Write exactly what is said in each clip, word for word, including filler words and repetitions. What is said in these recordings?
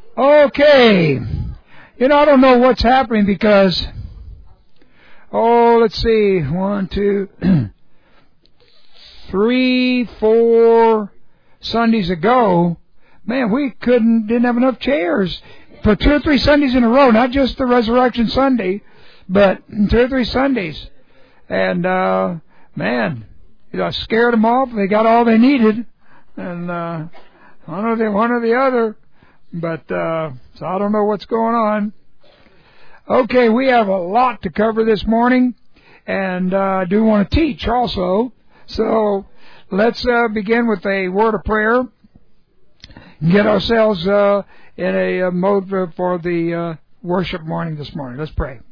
Okay. You know, I don't know what's happening because, oh, let's see, one, two, three, four Sundays ago, man, we couldn't, didn't have enough chairs for two or three Sundays in a row, not just the Resurrection Sunday, but two or three Sundays. And, uh, man, you know, I scared them off. They got all they needed. And, uh, one or the, one or the other. But, uh, so I don't know what's going on. Okay, we have a lot to cover this morning. And, uh, I do want to teach also. So, let's, uh, begin with a word of prayer. Get ourselves, uh, in a uh, mode for the, uh, worship morning this morning. Let's pray.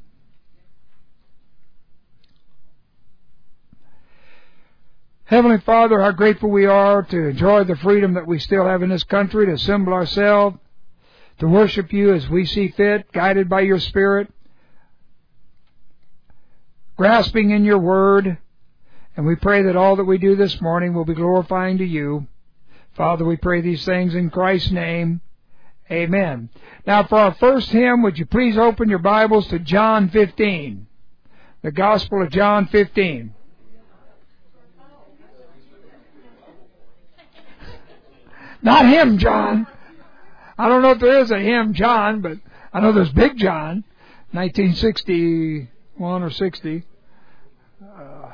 Heavenly Father, how grateful we are to enjoy the freedom that we still have in this country, to assemble ourselves, to worship you as we see fit, guided by your Spirit, grasping in your word. And we pray that all that we do this morning will be glorifying to you. Father, we pray these things in Christ's name. Amen. Now, for our first hymn, would you please open your Bibles to John fifteen, the Gospel of John fifteen. Not him, John. I don't know if there is a him, John, but I know there's Big John, nineteen sixty-one or sixty. Uh, All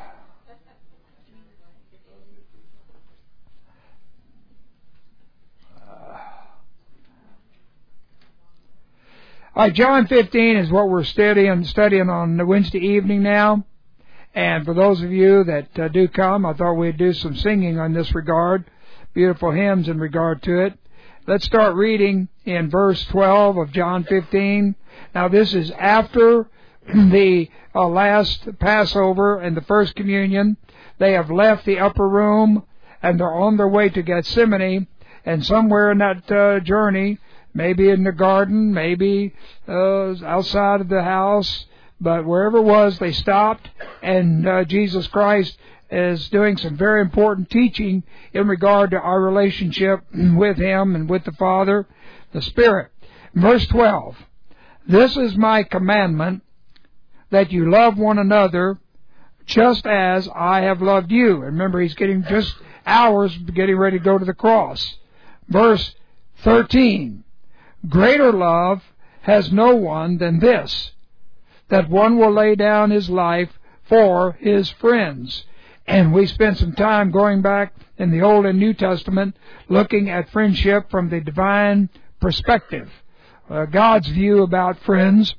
right, John fifteen is what we're studying studying on Wednesday evening now. And for those of you that uh, do come, I thought we'd do some singing on this regard. Beautiful hymns in regard to it. Let's start reading in verse twelve of John fifteen. Now this is after the uh, last Passover and the first communion. They have left the upper room and they're on their way to Gethsemane. And somewhere in that uh, journey, maybe in the garden, maybe uh, outside of the house, but wherever it was, they stopped, and uh, Jesus Christ is doing some very important teaching in regard to our relationship with Him and with the Father, the Spirit. Verse twelve, this is my commandment, that you love one another just as I have loved you. And remember, He's getting just hours getting ready to go to the cross. Verse thirteen, greater love has no one than this, that one will lay down his life for his friends. And we spent some time going back in the Old and New Testament looking at friendship from the divine perspective. Uh, God's view about friends,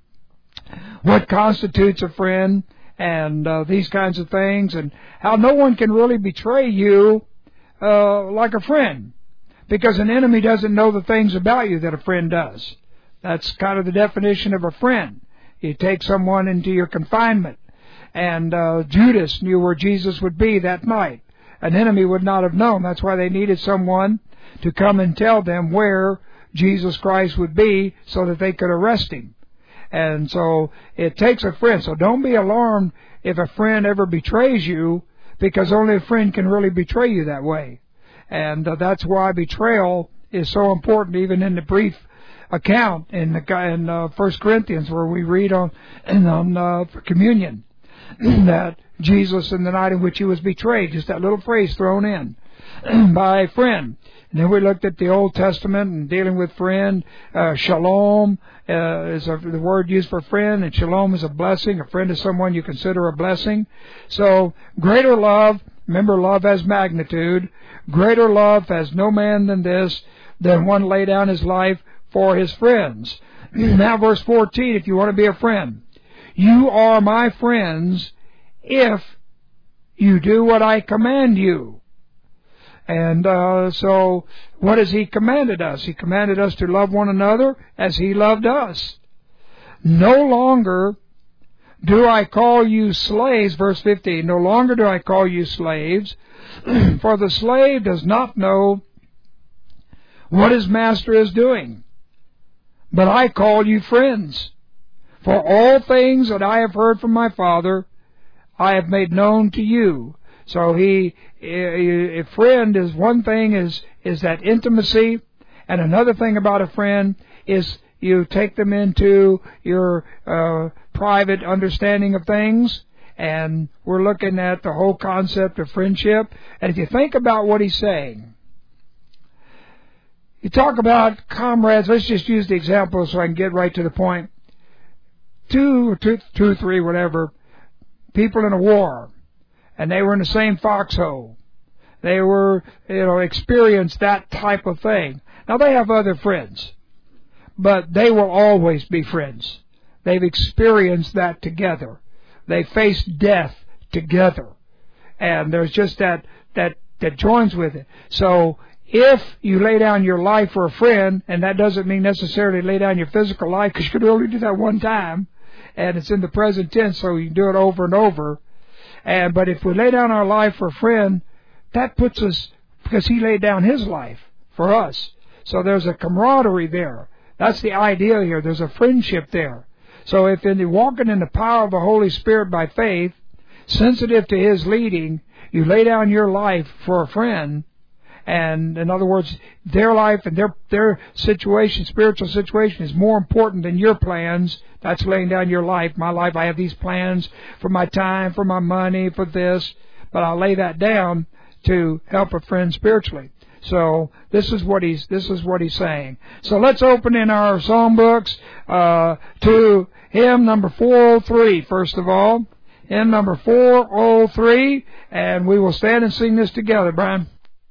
what constitutes a friend, and uh, these kinds of things, and how no one can really betray you uh, like a friend, because an enemy doesn't know the things about you that a friend does. That's kind of the definition of a friend. You take someone into your confinement. And uh, Judas knew where Jesus would be that night. An enemy would not have known. That's why they needed someone to come and tell them where Jesus Christ would be so that they could arrest Him. And so it takes a friend. So don't be alarmed if a friend ever betrays you, because only a friend can really betray you that way. And uh, that's why betrayal is so important, even in the brief account in the in uh, First Corinthians where we read on, on uh, communion. That Jesus, in the night in which He was betrayed, just that little phrase thrown in by a friend. And then we looked at the Old Testament and dealing with friend. Uh, shalom uh, is a, the word used for friend, and shalom is a blessing. A friend is someone you consider a blessing. So greater love, remember love has magnitude. Greater love has no man than this, than one lay down his life for his friends. Now verse fourteen, if you want to be a friend. You are my friends if you do what I command you. And uh, so what has He commanded us? He commanded us to love one another as He loved us. No longer do I call you slaves, verse fifteen, no longer do I call you slaves, for the slave does not know what his master is doing. But I call you friends. For all things that I have heard from my Father, I have made known to you. So he, a friend is one thing is, is that intimacy And another thing about a friend is you take them into your uh, private understanding of things, and we're looking at the whole concept of friendship. And if you think about what he's saying, you talk about comrades. Let's just use the example so I can get right to the point. Two, two, two, three, whatever, people in a war, and they were in the same foxhole. They were, you know, experienced that type of thing. Now they have other friends, but they will always be friends. They've experienced that together. They faced death together, and there's just that that that joins with it. So if you lay down your life for a friend, and that doesn't mean necessarily lay down your physical life, because you could only do that one time, and it's in the present tense, so you can do it over and over. And but if we lay down our life for a friend, that puts us, because he laid down his life for us. So there's a camaraderie there. That's the idea here. There's a friendship there. So if in the walking in the power of the Holy Spirit by faith, sensitive to His leading, you lay down your life for a friend, and in other words, their life and their their situation, spiritual situation, is more important than your plans. That's laying down your life. My life, I have these plans for my time, for my money, for this, but I'll lay that down to help a friend spiritually. So this is what he's this is what he's saying. So let's open in our songbooks uh, to hymn number four oh three. First of all, hymn number four oh three, and we will stand and sing this together, Brian.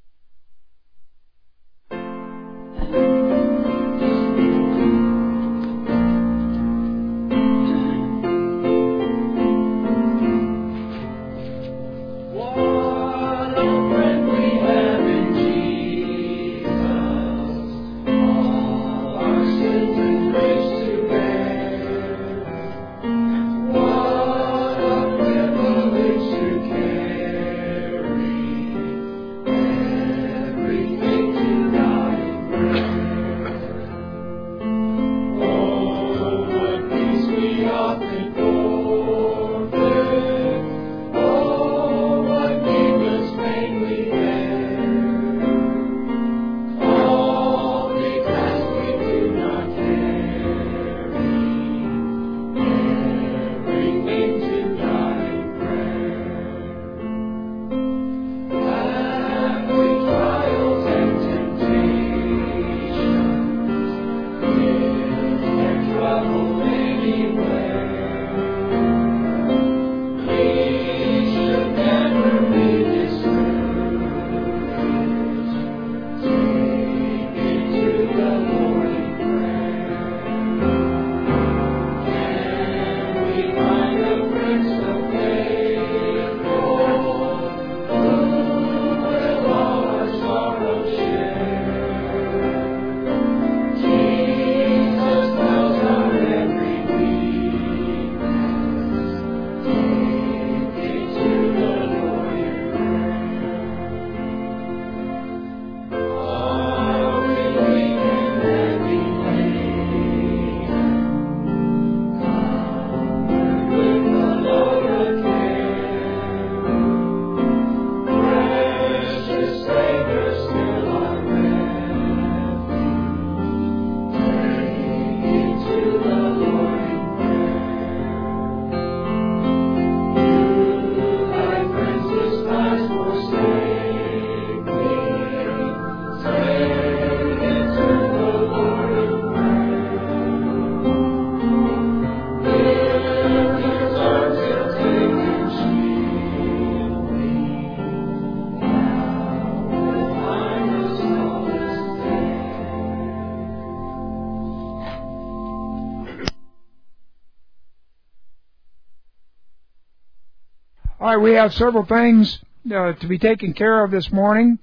All right, we have several things uh, to be taken care of this morning.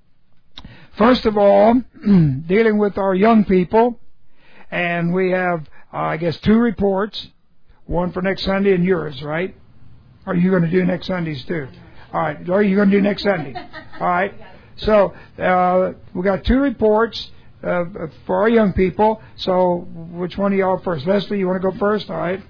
First of all, dealing with our young people, and we have, uh, I guess, two reports, one for next Sunday and yours, right? Are you going to do next Sundays too? All right, are you going to do next Sunday? All right, so uh, we got two reports uh, for our young people. So which one of y'all first? Leslie, you want to go first? All right.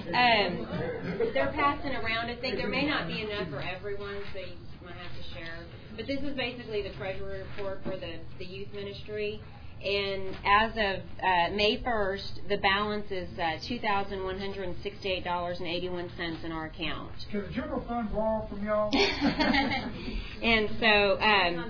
Um, they're passing around a thing. There may not be enough for everyone, so you might have to share. But this is basically the treasury report for the, the youth ministry. And as of uh, May first, the balance is uh, two thousand one hundred sixty-eight dollars and eighty-one cents in our account. Can the general fund borrow from y'all? And so... Um,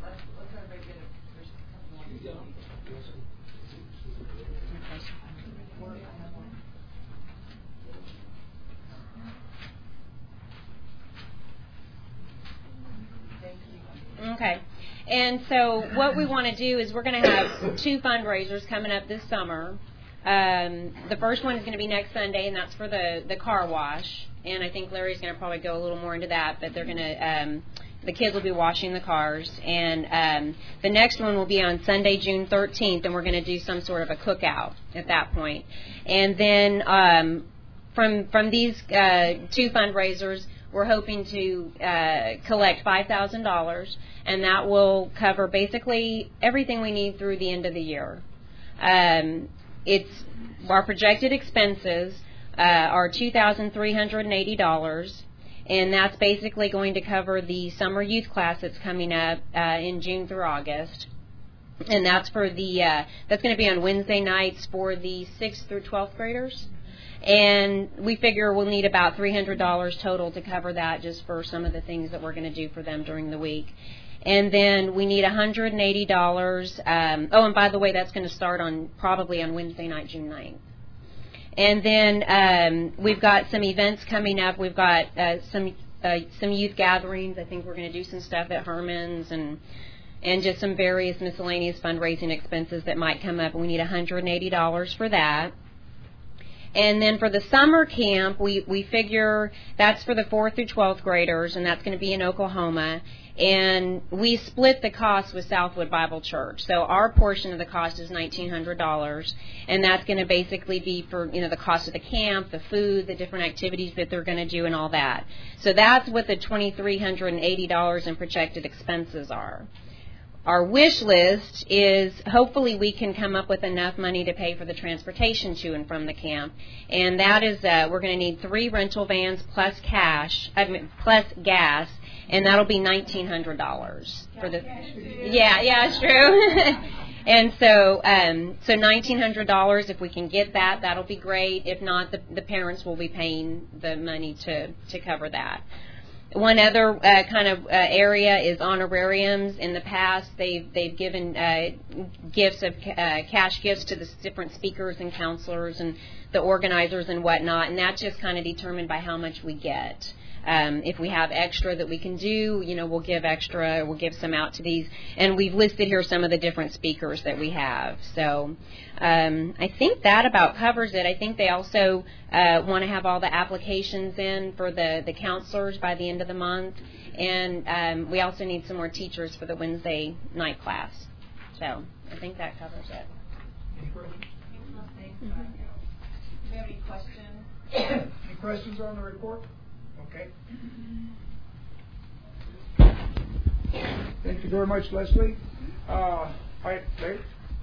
Okay. And so what we want to do is we're going to have two fundraisers coming up this summer. Um, the first one is going to be next Sunday, and that's for the, the car wash. And I think Larry's going to probably go a little more into that, but they're going to, um, the kids will be washing the cars. And um, the next one will be on Sunday, June thirteenth, and we're going to do some sort of a cookout at that point. And then um, from from these uh, two fundraisers, we're hoping to uh, collect five thousand dollars, and that will cover basically everything we need through the end of the year. Um, it's our projected expenses uh, are two thousand three hundred eighty dollars, and that's basically going to cover the summer youth class that's coming up uh, in June through August. And that's for the uh, that's going to be on Wednesday nights for the sixth through twelfth graders. And we figure we'll need about three hundred dollars total to cover that, just for some of the things that we're going to do for them during the week. And then we need one hundred eighty dollars. Um, oh, and by the way, that's going to start on probably on Wednesday night, June ninth. And then um, we've got some events coming up. We've got uh, some uh, some youth gatherings. I think we're going to do some stuff at Herman's and and just some various miscellaneous fundraising expenses that might come up. And we need one hundred eighty dollars for that. And then for the summer camp, we, we figure that's for the fourth through twelfth graders, and that's going to be in Oklahoma. And we split the cost with Southwood Bible Church. So our portion of the cost is nineteen hundred dollars, and that's going to basically be for, you know, the cost of the camp, the food, the different activities that they're going to do, and all that. So that's what the two thousand three hundred eighty dollars in projected expenses are. Our wish list is hopefully we can come up with enough money to pay for the transportation to and from the camp, and that is uh, we're going to need three rental vans plus cash, I mean, plus gas, and that'll be nineteen hundred dollars for the. Yeah, yeah, it's true. And so, um, so nineteen hundred dollars. If we can get that, that'll be great. If not, the the parents will be paying the money to to cover that. One other uh, kind of uh, area is honorariums. In the past, they've they've given uh, gifts of uh, cash gifts to the different speakers and counselors and the organizers and whatnot, and that's just kind of determined by how much we get. Um, if we have extra that we can do, you know, we'll give extra. We'll give some out to these, and we've listed here some of the different speakers that we have. So um, I think that about covers it. I think they also uh, want to have all the applications in for the, the counselors by the end of the month, and um, we also need some more teachers for the Wednesday night class. So I think that covers it. Any questions? Mm-hmm. Do you have any questions? Any questions on the report? Okay. Thank you very much, Leslie. Uh, all right, Larry.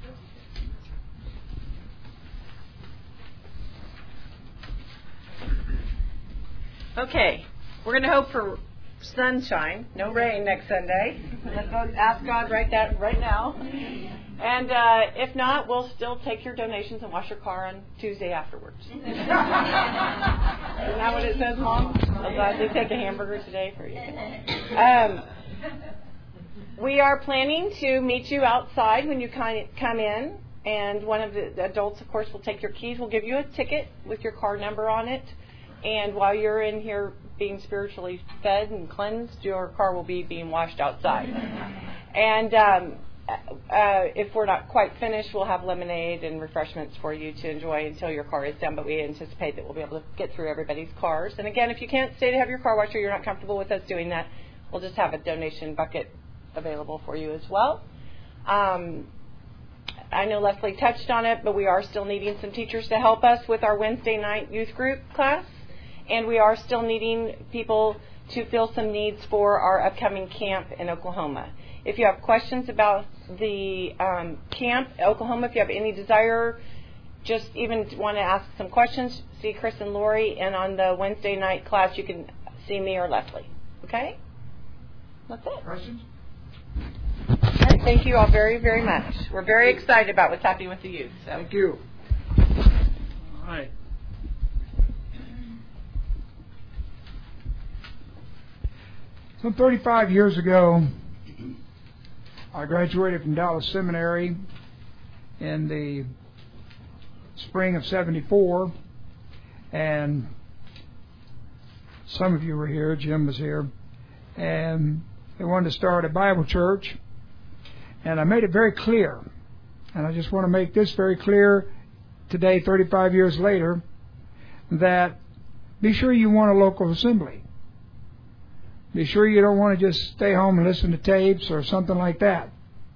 Okay, we're going to hope for sunshine, no rain next Sunday. Let's go ask God right that right now. And uh, if not, we'll still take your donations and wash your car on Tuesday afterwards. Isn't that what it says, Mom? I'm glad they take a hamburger today for you. Um, we are planning to meet you outside when you come in. And one of the adults, of course, will take your keys. We'll give you a ticket with your card number on it. And while you're in here being spiritually fed and cleansed, your car will be being washed outside. And um, uh, if we're not quite finished, we'll have lemonade and refreshments for you to enjoy until your car is done. But we anticipate that we'll be able to get through everybody's cars. And again, if you can't stay to have your car washed or you're not comfortable with us doing that, we'll just have a donation bucket available for you as well. Um, I know Leslie touched on it, but we are still needing some teachers to help us with our Wednesday night youth group class. And we are still needing people to fill some needs for our upcoming camp in Oklahoma. If you have questions about the um, camp, Oklahoma, if you have any desire, just even want to ask some questions, see Chris and Lori, and on the Wednesday night class, you can see me or Leslie. Okay? That's it. Questions? All right, thank you all very, very much. We're very excited about what's happening with the youth. So. Thank you. All right. Some thirty-five years ago, I graduated from Dallas Seminary in the spring of seventy-four, and some of you were here, Jim was here, and they wanted to start a Bible church, and I made it very clear, and I just want to make this very clear today, thirty-five years later, that be sure you want a local assembly. Be sure you don't want to just stay home and listen to tapes or something like that.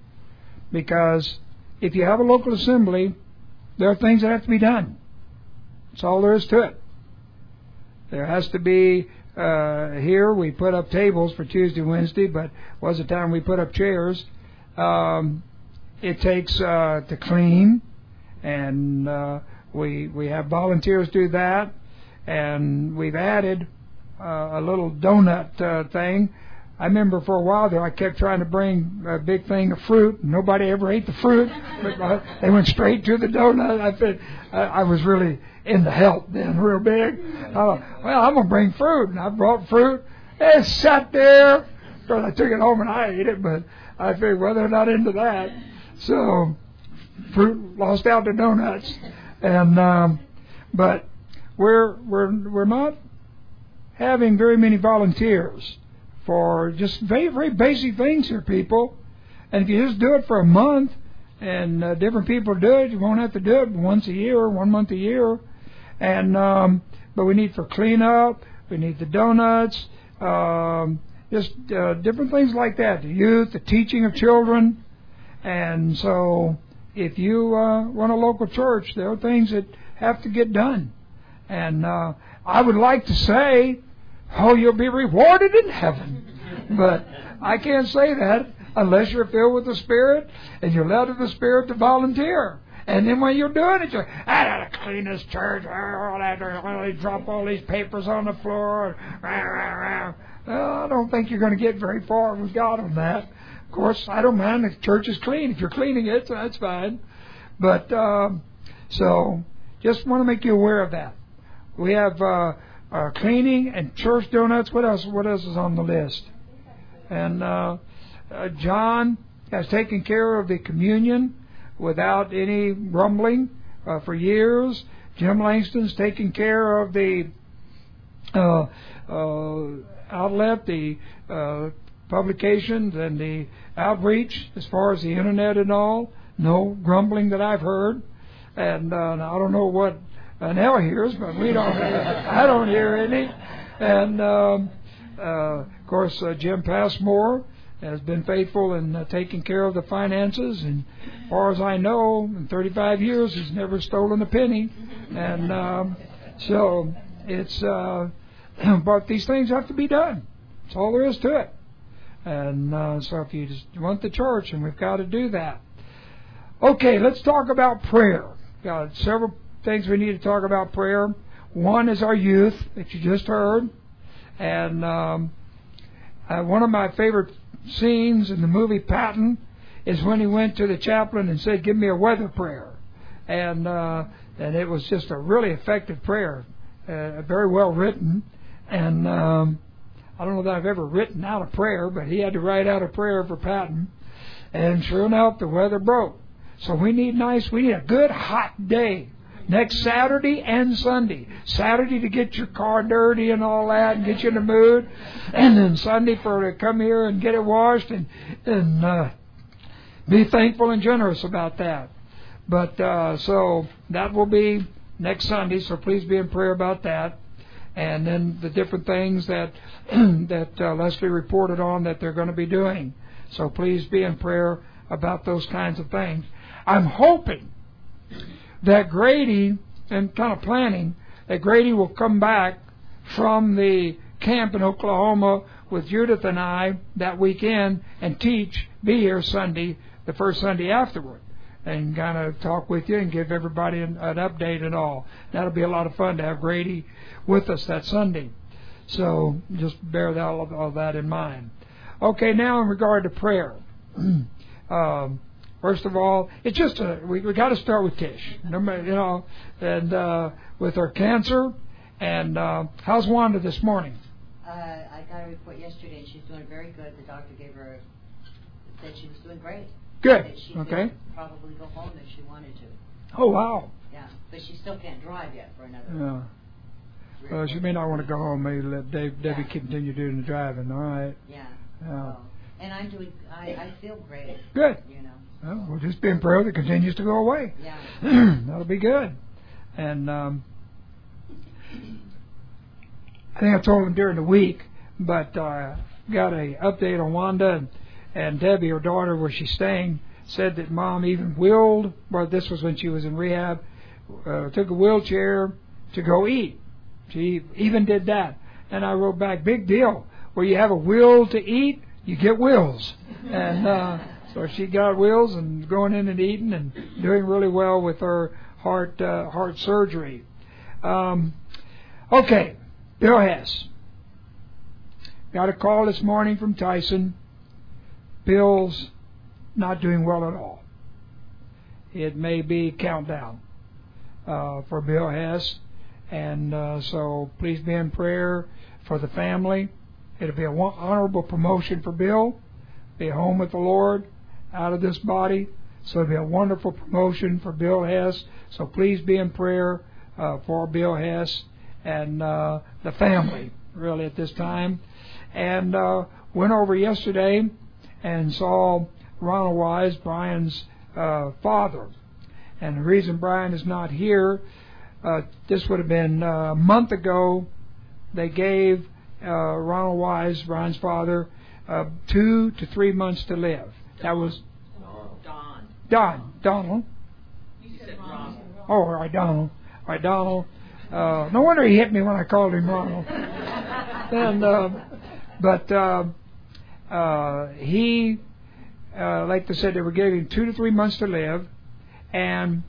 Because if you have a local assembly, there are things that have to be done. That's all there is to it. There has to be, uh, here we put up tables for Tuesday, Wednesday, but was the time we put up chairs. Um, it takes uh, to clean, and uh, we we have volunteers do that, and we've added Uh, a little donut uh, thing. I remember for a while there I kept trying to bring a big thing of fruit. Nobody ever ate the fruit. But, uh, they went straight to the donut. I said, I, I was really into health then, real big. Uh, well, I'm going to bring fruit. And I brought fruit. It sat there. Well, I took it home and I ate it, but I figured, well, they're not into that. So fruit lost out to donuts. And um, but we're we're we're not having very many volunteers for just very, very basic things here, people. And if you just do it for a month, and uh, different people do it, you won't have to do it once a year, one month a year. And um, but we need for cleanup, we need the donuts, um, just uh, different things like that. The youth, the teaching of children. And so if you uh, run a local church, there are things that have to get done. And uh, I would like to say, oh, you'll be rewarded in heaven. But I can't say that unless you're filled with the Spirit and you're led of the Spirit to volunteer. And then when you're doing it, you're, I gotta clean this church. I drop all these papers on the floor. Well, I don't think you're going to get very far with God on that. Of course, I don't mind if the church is clean. If you're cleaning it, so that's fine. But um, so just want to make you aware of that. We have uh, uh, cleaning and church donuts. What else? What else is on the list? And uh, uh, John has taken care of the communion without any grumbling uh, for years. Jim Langston's taken care of the uh, uh, outlet, the uh, publications, and the outreach as far as the internet and all. No grumbling that I've heard. And uh, I don't know what Uh, Nell hears, but we don't. I don't hear any. And um, uh, of course, uh, Jim Passmore has been faithful in uh, taking care of the finances. And as far as I know, in thirty-five years, he's never stolen a penny. And um, so it's. Uh, but these things have to be done. That's all there is to it. And uh, so if you just want the church, and we've got to do that. Okay, let's talk about prayer. Got several things we need to talk about prayer. One is our youth that you just heard, and um, uh, one of my favorite scenes in the movie Patton is when he went to the chaplain and said, "Give me a weather prayer," and uh, and it was just a really effective prayer, uh, very well written. And um, I don't know that I've ever written out a prayer, but he had to write out a prayer for Patton, and sure enough, the weather broke. So we need nice, we need a good hot day. Next Saturday and Sunday. Saturday to get your car dirty and all that and get you in the mood. And then Sunday for to come here and get it washed and, and uh, be thankful and generous about that. But uh, so that will be next Sunday, so please be in prayer about that. And then the different things that, that uh, Leslie reported on that they're going to be doing. So please be in prayer about those kinds of things. I'm hoping that Grady, and kind of planning, that Grady will come back from the camp in Oklahoma with Judith and I that weekend and teach, be here Sunday, the first Sunday afterward. and kind of talk with you and give everybody an, an update and all. That'll be a lot of fun to have Grady with us that Sunday. So just bear that, all, all that in mind. Okay, now in regard to prayer. um, first of all, it's just a, we we got to start with Tish, you know, and uh, with her cancer. And uh, how's Wanda this morning? Uh, I got a report yesterday, and she's doing very good. The doctor gave her said she was doing great. Good. That she okay. could probably go home if she wanted to. Oh wow. Yeah, but she still can't drive yet for another. Yeah. Well, she may not want to go home. Maybe let Dave, Debbie yeah. continue doing the driving. All right. Yeah. Yeah. So, and I'm doing. I, I feel great. Good. You know. Well, we'll just be in prayer that continues to go away. Yeah. That'll be good. And um, I think I told him during the week, but uh, got a update on Wanda and, and Debbie, her daughter, where she's staying. Said that Mom even willed. Well, this was when she was in rehab. Uh, took a wheelchair to go eat. She even did that. And I wrote back, big deal. Where you have a will to eat, you get wills. And uh, so she got wills and going in and eating and doing really well with her heart uh, heart surgery. Um, okay, Bill Hess. Got a call this morning from Tyson. Bill's not doing well at all. It may be countdown uh, for Bill Hess. And uh, so please be in prayer for the family. It'll be an honorable promotion for Bill. Be home with the Lord out of this body. So it'll be a wonderful promotion for Bill Hess. So please be in prayer uh, for Bill Hess and uh, the family, really, at this time. And uh, went over yesterday and saw Ronald Wise, Brian's uh, father. And the reason Brian is not here, Uh, this would have been uh, a month ago. They gave uh, Ronald Wise, Brian's father, uh, two to three months to live. That was Don. Don. Donald. You said Ron. Oh, all right, Donald. All right, Donald. Uh, no wonder he hit me when I called him Ronald. and uh, but uh, uh, he, uh, like they said, they were giving two to three months to live, and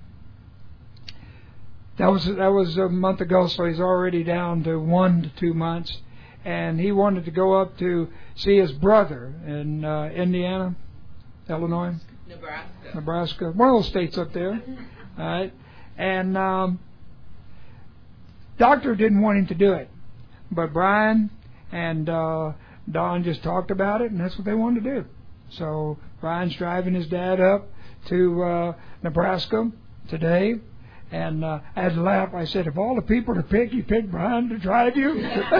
That was that was a month ago, so he's already down to one to two months, and he wanted to go up to see his brother in uh, Indiana, Illinois, Nebraska, Nebraska, one of those states up there, all right. And um, doctor didn't want him to do it, but Brian and uh, Don just talked about it, and that's what they wanted to do. So Brian's driving his dad up to uh, Nebraska today. And uh, I had to laugh. I said, of all the people to pick, you picked Brian to drive you?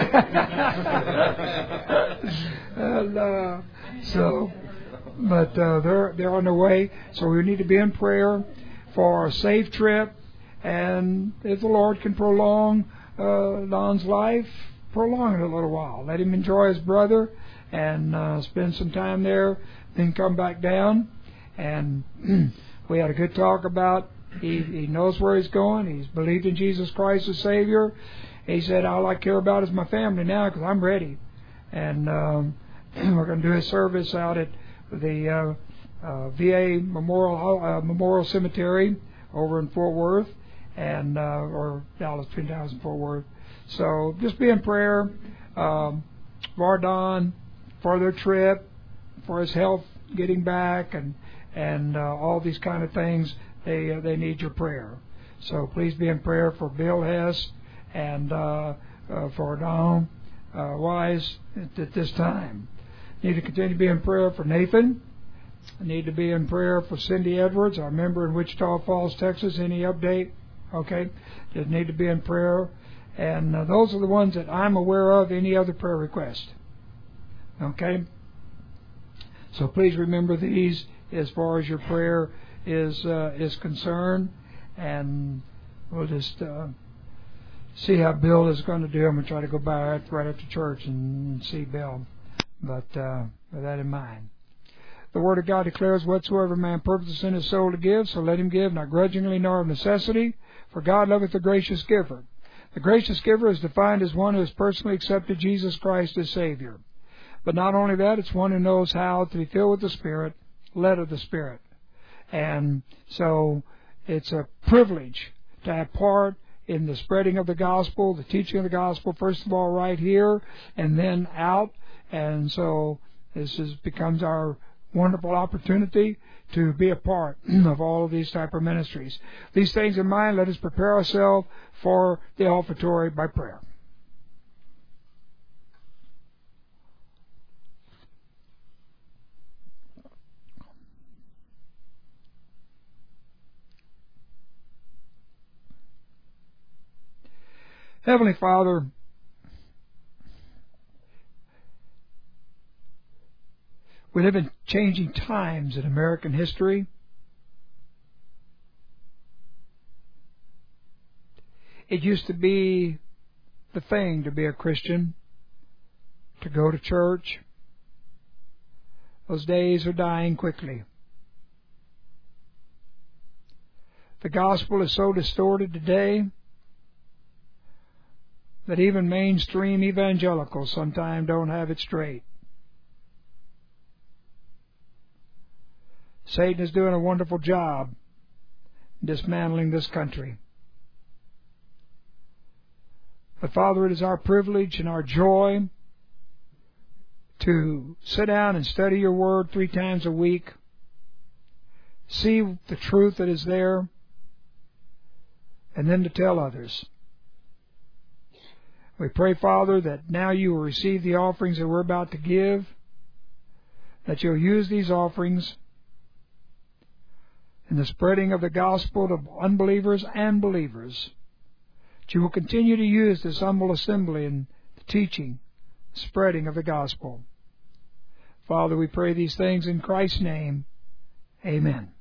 and uh, so, but uh, they're they're on their way. So we need to be in prayer for a safe trip. And if the Lord can prolong uh, Don's life, prolong it a little while. Let him enjoy his brother and uh, spend some time there, then come back down. And we had a good talk about He, he knows where he's going. He's believed in Jesus Christ as Savior. He said, all I care about is my family now because I'm ready. And um, we're going to do a service out at the uh, uh, V A Memorial uh, Memorial Cemetery over in Fort Worth, and uh, or Dallas, between Dallas and Fort Worth. So just be in prayer um, for Don, for their trip, for his health getting back, and and uh, all these kind of things. They uh, they need your prayer. So please be in prayer for Bill Hess and uh, uh, for Don uh, Wise at, at this time. Need to continue to be in prayer for Nathan. I need to be in prayer for Cindy Edwards, our member in Wichita Falls, Texas. Any update? Okay. Just need to be in prayer. And uh, those are the ones that I'm aware of. Any other prayer request? Okay. So please remember these as far as your prayer is uh, is concerned, and we'll just uh, see how Bill is going to do. I'm going to try to go by right, right after church and see Bill, but uh, with that in mind. The Word of God declares, whatsoever man purposes in his soul to give, so let him give, not grudgingly nor of necessity, for God loveth the gracious giver. The gracious giver is defined as one who has personally accepted Jesus Christ as Savior. But not only that, it's one who knows how to be filled with the Spirit, led of the Spirit. And so it's a privilege to have part in the spreading of the gospel, the teaching of the gospel, first of all right here and then out. And so this is, becomes our wonderful opportunity to be a part of all of these type of ministries. These things in mind, let us prepare ourselves for the offertory by prayer. Heavenly Father, we live in changing times in American history. It used to be the thing to be a Christian, to go to church. Those days are dying quickly. The gospel is so distorted today that even mainstream evangelicals sometimes don't have it straight. Satan is doing a wonderful job dismantling this country. But Father, it is our privilege and our joy to sit down and study your word three times a week, see the truth that is there, and then to tell others. We pray, Father, that now you will receive the offerings that we're about to give, that you'll use these offerings in the spreading of the gospel to unbelievers and believers. That you will continue to use this humble assembly in the teaching, spreading of the gospel. Father, we pray these things in Christ's name. Amen.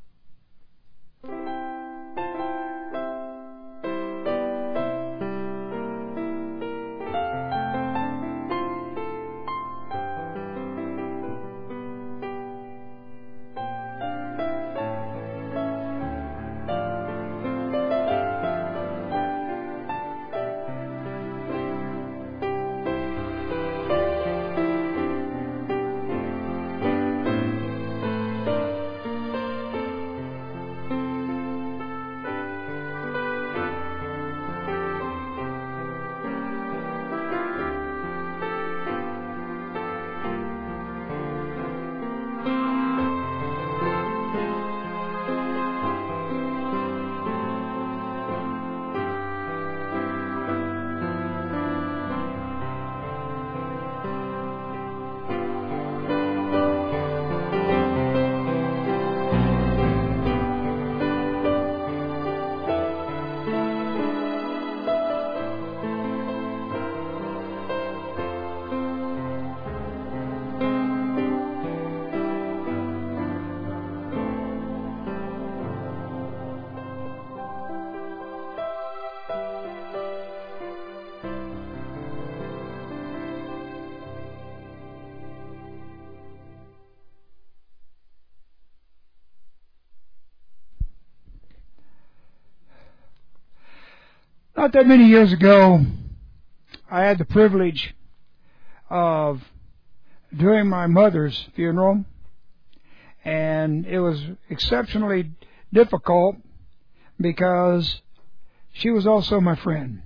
Not that many years ago, I had the privilege of doing my mother's funeral, and it was exceptionally difficult because she was also my friend.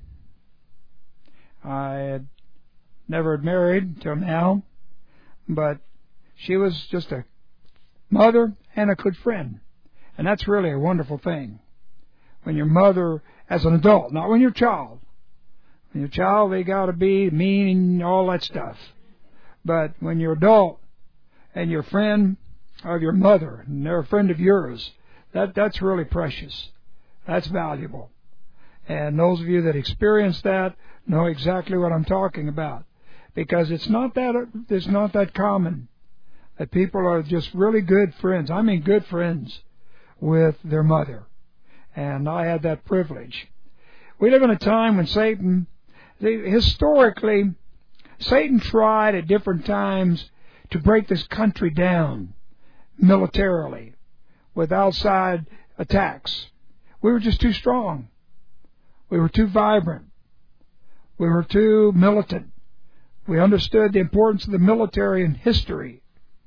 I had never married till now, but she was just a mother and a good friend, and that's really a wonderful thing. When your mother, as an adult, not when you're a child. When you're a child, they got to be mean and all that stuff. But when you're adult and you're a friend of your mother and they're a friend of yours, that that's really precious. That's valuable. And those of you that experience that know exactly what I'm talking about, because it's not that it's not that common that people are just really good friends. I mean, good friends with their mother. And I had that privilege. We live in a time when Satan, historically, Satan tried at different times to break this country down militarily with outside attacks. We were just too strong. We were too vibrant. We were too militant. We understood the importance of the military in history.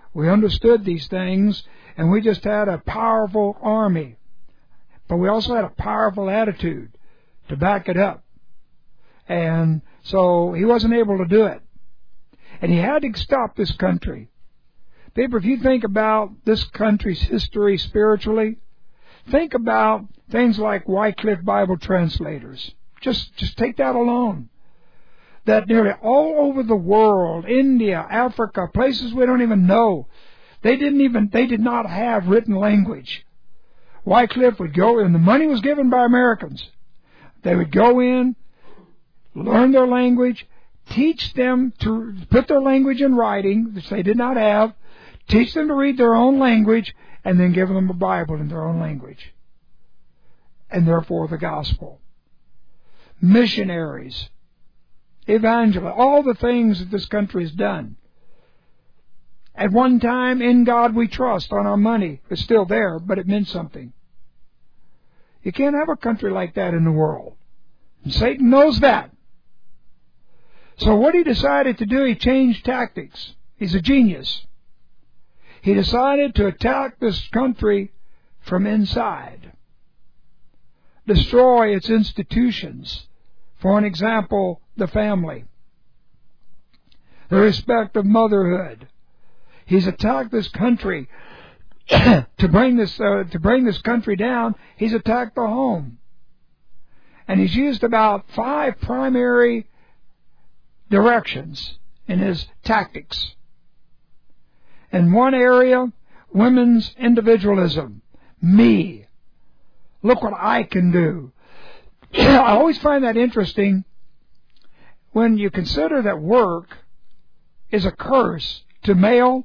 We understood these things, and we just had a powerful army. But we also had a powerful attitude to back it up. And so he wasn't able to do it. And he had to stop this country. People, if you think about this country's history spiritually, think about things like Wycliffe Bible translators. Just, just take that alone. That nearly all over the world, India, Africa, places we don't even know, they didn't even, they did not have written language. Wycliffe would go, and the money was given by Americans. They would go in, learn their language, teach them to put their language in writing, which they did not have, teach them to read their own language, and then give them a Bible in their own language. And therefore the gospel. Missionaries, evangelists, all the things that this country has done. At one time, in God we trust on our money. It's still there, but it meant something. You can't have a country like that in the world. And Satan knows that. So what he decided to do, he changed tactics. He's a genius. He decided to attack this country from inside. Destroy its institutions. For an example, the family. The respect of motherhood. He's attacked this country to bring this uh, to bring this country down. He's attacked the home. And he's used about five primary directions in his tactics. In one area, women's individualism. Me. Look what I can do. I always find that interesting when you consider that work is a curse to male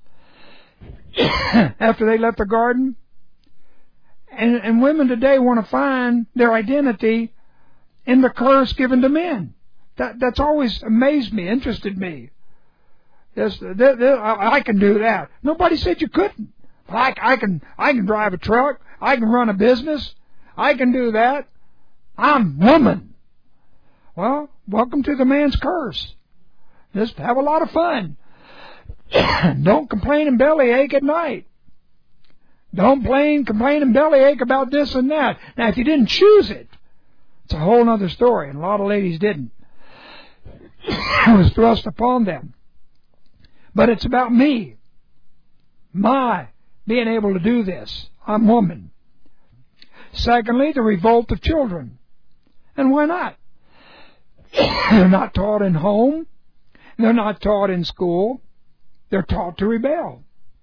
after they left the garden. And, and women today want to find their identity in the curse given to men. That, that's always amazed me, interested me. This, this, this, I, I can do that. Nobody said you couldn't. I, I can, I can drive a truck. I can run a business. I can do that. I'm woman. Well, welcome to the man's curse. Just have a lot of fun. Don't complain and bellyache at night. Don't complain, complain and bellyache about this and that. Now, if you didn't choose it, it's a whole other story, and a lot of ladies didn't. It was thrust upon them. But it's about me. My being able to do this. I'm woman. Secondly, the revolt of children. And why not? They're not taught in home. They're not taught in school. They're taught to rebel.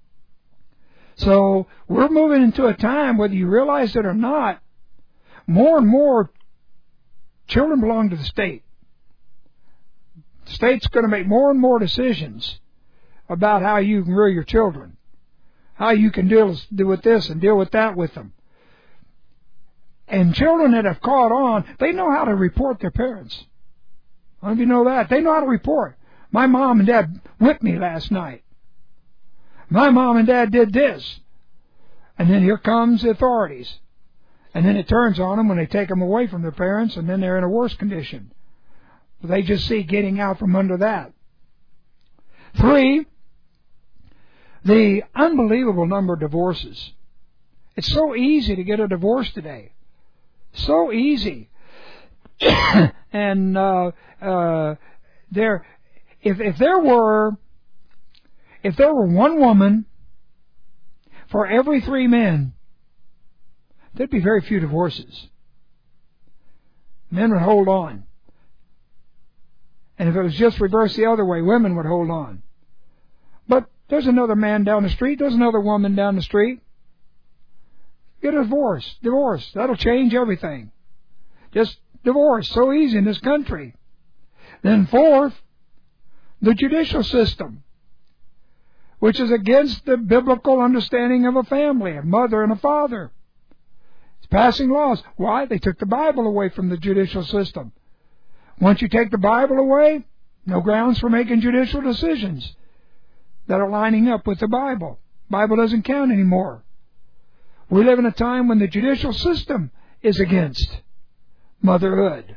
So we're moving into a time, whether you realize it or not, more and more children belong to the state. The state's going to make more and more decisions about how you can rear your children, how you can deal with this and deal with that with them. And children that have caught on, they know how to report their parents. I don't know if you know that. They know how to report. My mom and dad whipped me last night. My mom and dad did this. And then here comes the authorities. And then it turns on them when they take them away from their parents, and then they're in a worse condition. They just see getting out from under that. Three, the unbelievable number of divorces. It's so easy to get a divorce today. So easy. and uh, uh, there, if if there were, if there were one woman for every three men, there'd be very few divorces. Men would hold on. And if it was just reversed the other way, women would hold on. But there's another man down the street, there's another woman down the street. Get a divorce. Divorce. That'll change everything. Just divorce. So easy in this country. Then fourth, the judicial system, which is against the biblical understanding of a family, a mother and a father. It's passing laws. Why? They took the Bible away from the judicial system. Once you take the Bible away, no grounds for making judicial decisions that are lining up with the Bible. Bible doesn't count anymore. We live in a time when the judicial system is against motherhood.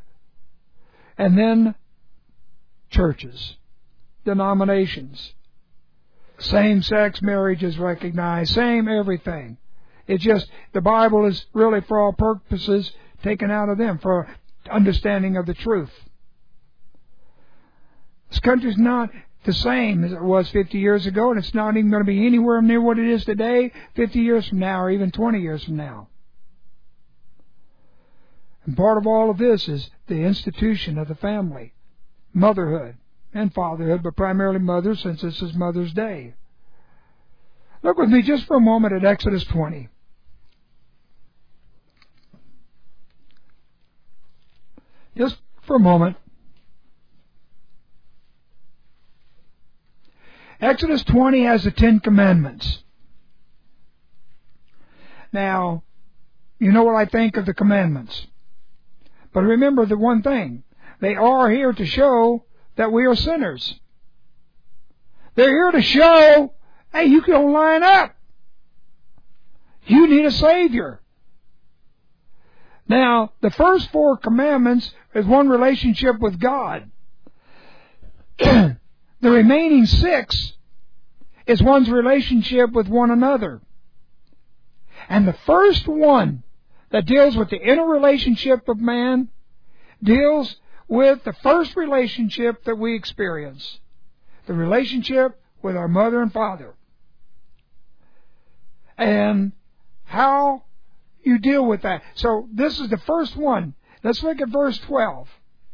And then churches, denominations. Same-sex marriage is recognized. Same everything. It's just the Bible is really for all purposes taken out of them for understanding of the truth. This country's not the same as it was fifty years ago, and it's not even going to be anywhere near what it is today fifty years from now or even twenty years from now. And part of all of this is the institution of the family, motherhood and fatherhood, but primarily mother, since this is Mother's Day. Look with me just for a moment at Exodus twenty. Just for a moment. Exodus twenty has the Ten Commandments. Now, you know what I think of the commandments. But remember the one thing. They are here to show that we are sinners. They're here to show, hey, you can line up. You need a Savior. Now, the first four commandments is one relationship with God. The remaining six is one's relationship with one another. And the first one that deals with the inner relationship of man deals with the first relationship that we experience. The relationship with our mother and father. And how you deal with that. So this is the first one. Let's look at verse twelve.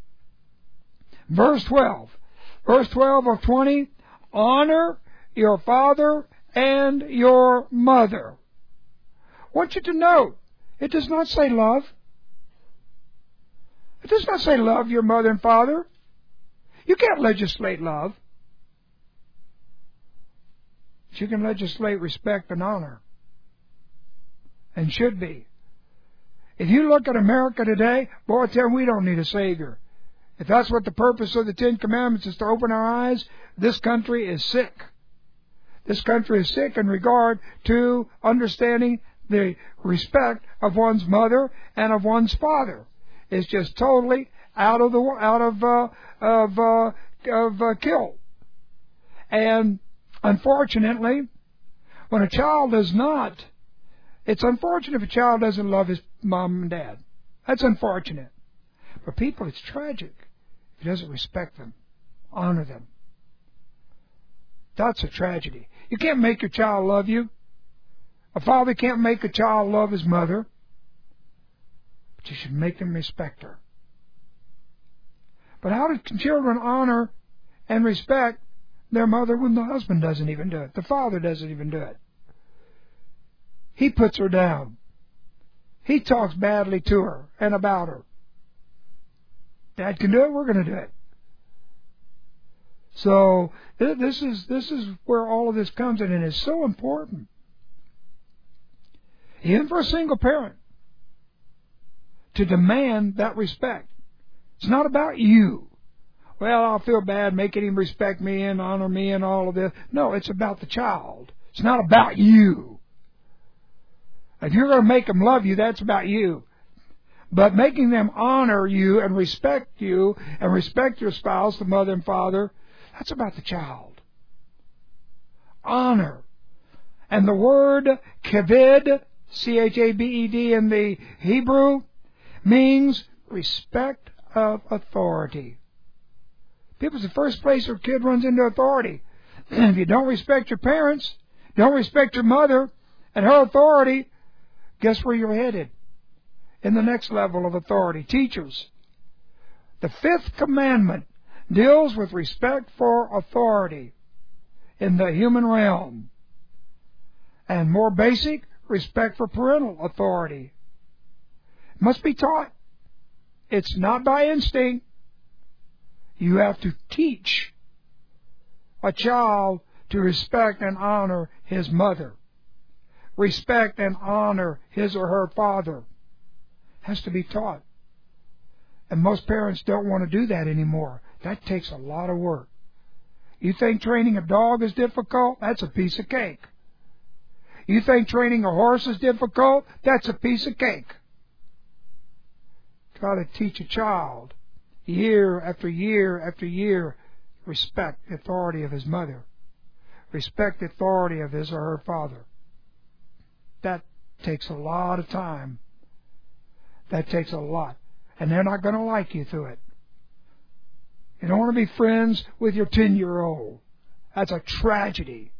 Verse twelve. Verse twelve of twenty. Honor your father and your mother. I want you to note, it does not say love. It does not say love your mother and father. You can't legislate love. But you can legislate respect and honor. And should be. If you look at America today, boy, I tell you, we don't need a Savior. If that's what the purpose of the Ten Commandments is, to open our eyes, this country is sick. This country is sick in regard to understanding the respect of one's mother and of one's father. It's just totally out of the out of uh, of uh, of uh, kill. And unfortunately, when a child does not, it's unfortunate if a child doesn't love his mom and dad. That's unfortunate. For people, it's tragic. He doesn't respect them, honor them. That's a tragedy. You can't make your child love you. A father can't make a child love his mother. But you should make them respect her. But how do children honor and respect their mother when the husband doesn't even do it? The father doesn't even do it. He puts her down. He talks badly to her and about her. Dad can do it, we're going to do it. So this is this is where all of this comes in, and it's so important. Even for a single parent to demand that respect. It's not about you. Well, I'll feel bad making him respect me and honor me and all of this. No, it's about the child. It's not about you. If you're going to make them love you, that's about you. But making them honor you and respect you and respect your spouse, the mother and father, that's about the child. Honor. And the word kavod, C H A B E D in the Hebrew, means respect of authority. People's the first place where a kid runs into authority. If you don't respect your parents, don't respect your mother and her authority, guess where you're headed? In the next level of authority. Teachers. The fifth commandment deals with respect for authority in the human realm. And more basic, respect for parental authority. It must be taught. It's not by instinct. You have to teach a child to respect and honor his mother. Respect and honor his or her father. Has to be taught. And most parents don't want to do that anymore. That takes a lot of work. You think training a dog is difficult? That's a piece of cake. You think training a horse is difficult? That's a piece of cake. Try to teach a child year after year after year respect the authority of his mother. respect the authority of his or her father. That takes a lot of time. That takes a lot. And they're not going to like you through it. You don't want to be friends with your ten-year-old. That's a tragedy.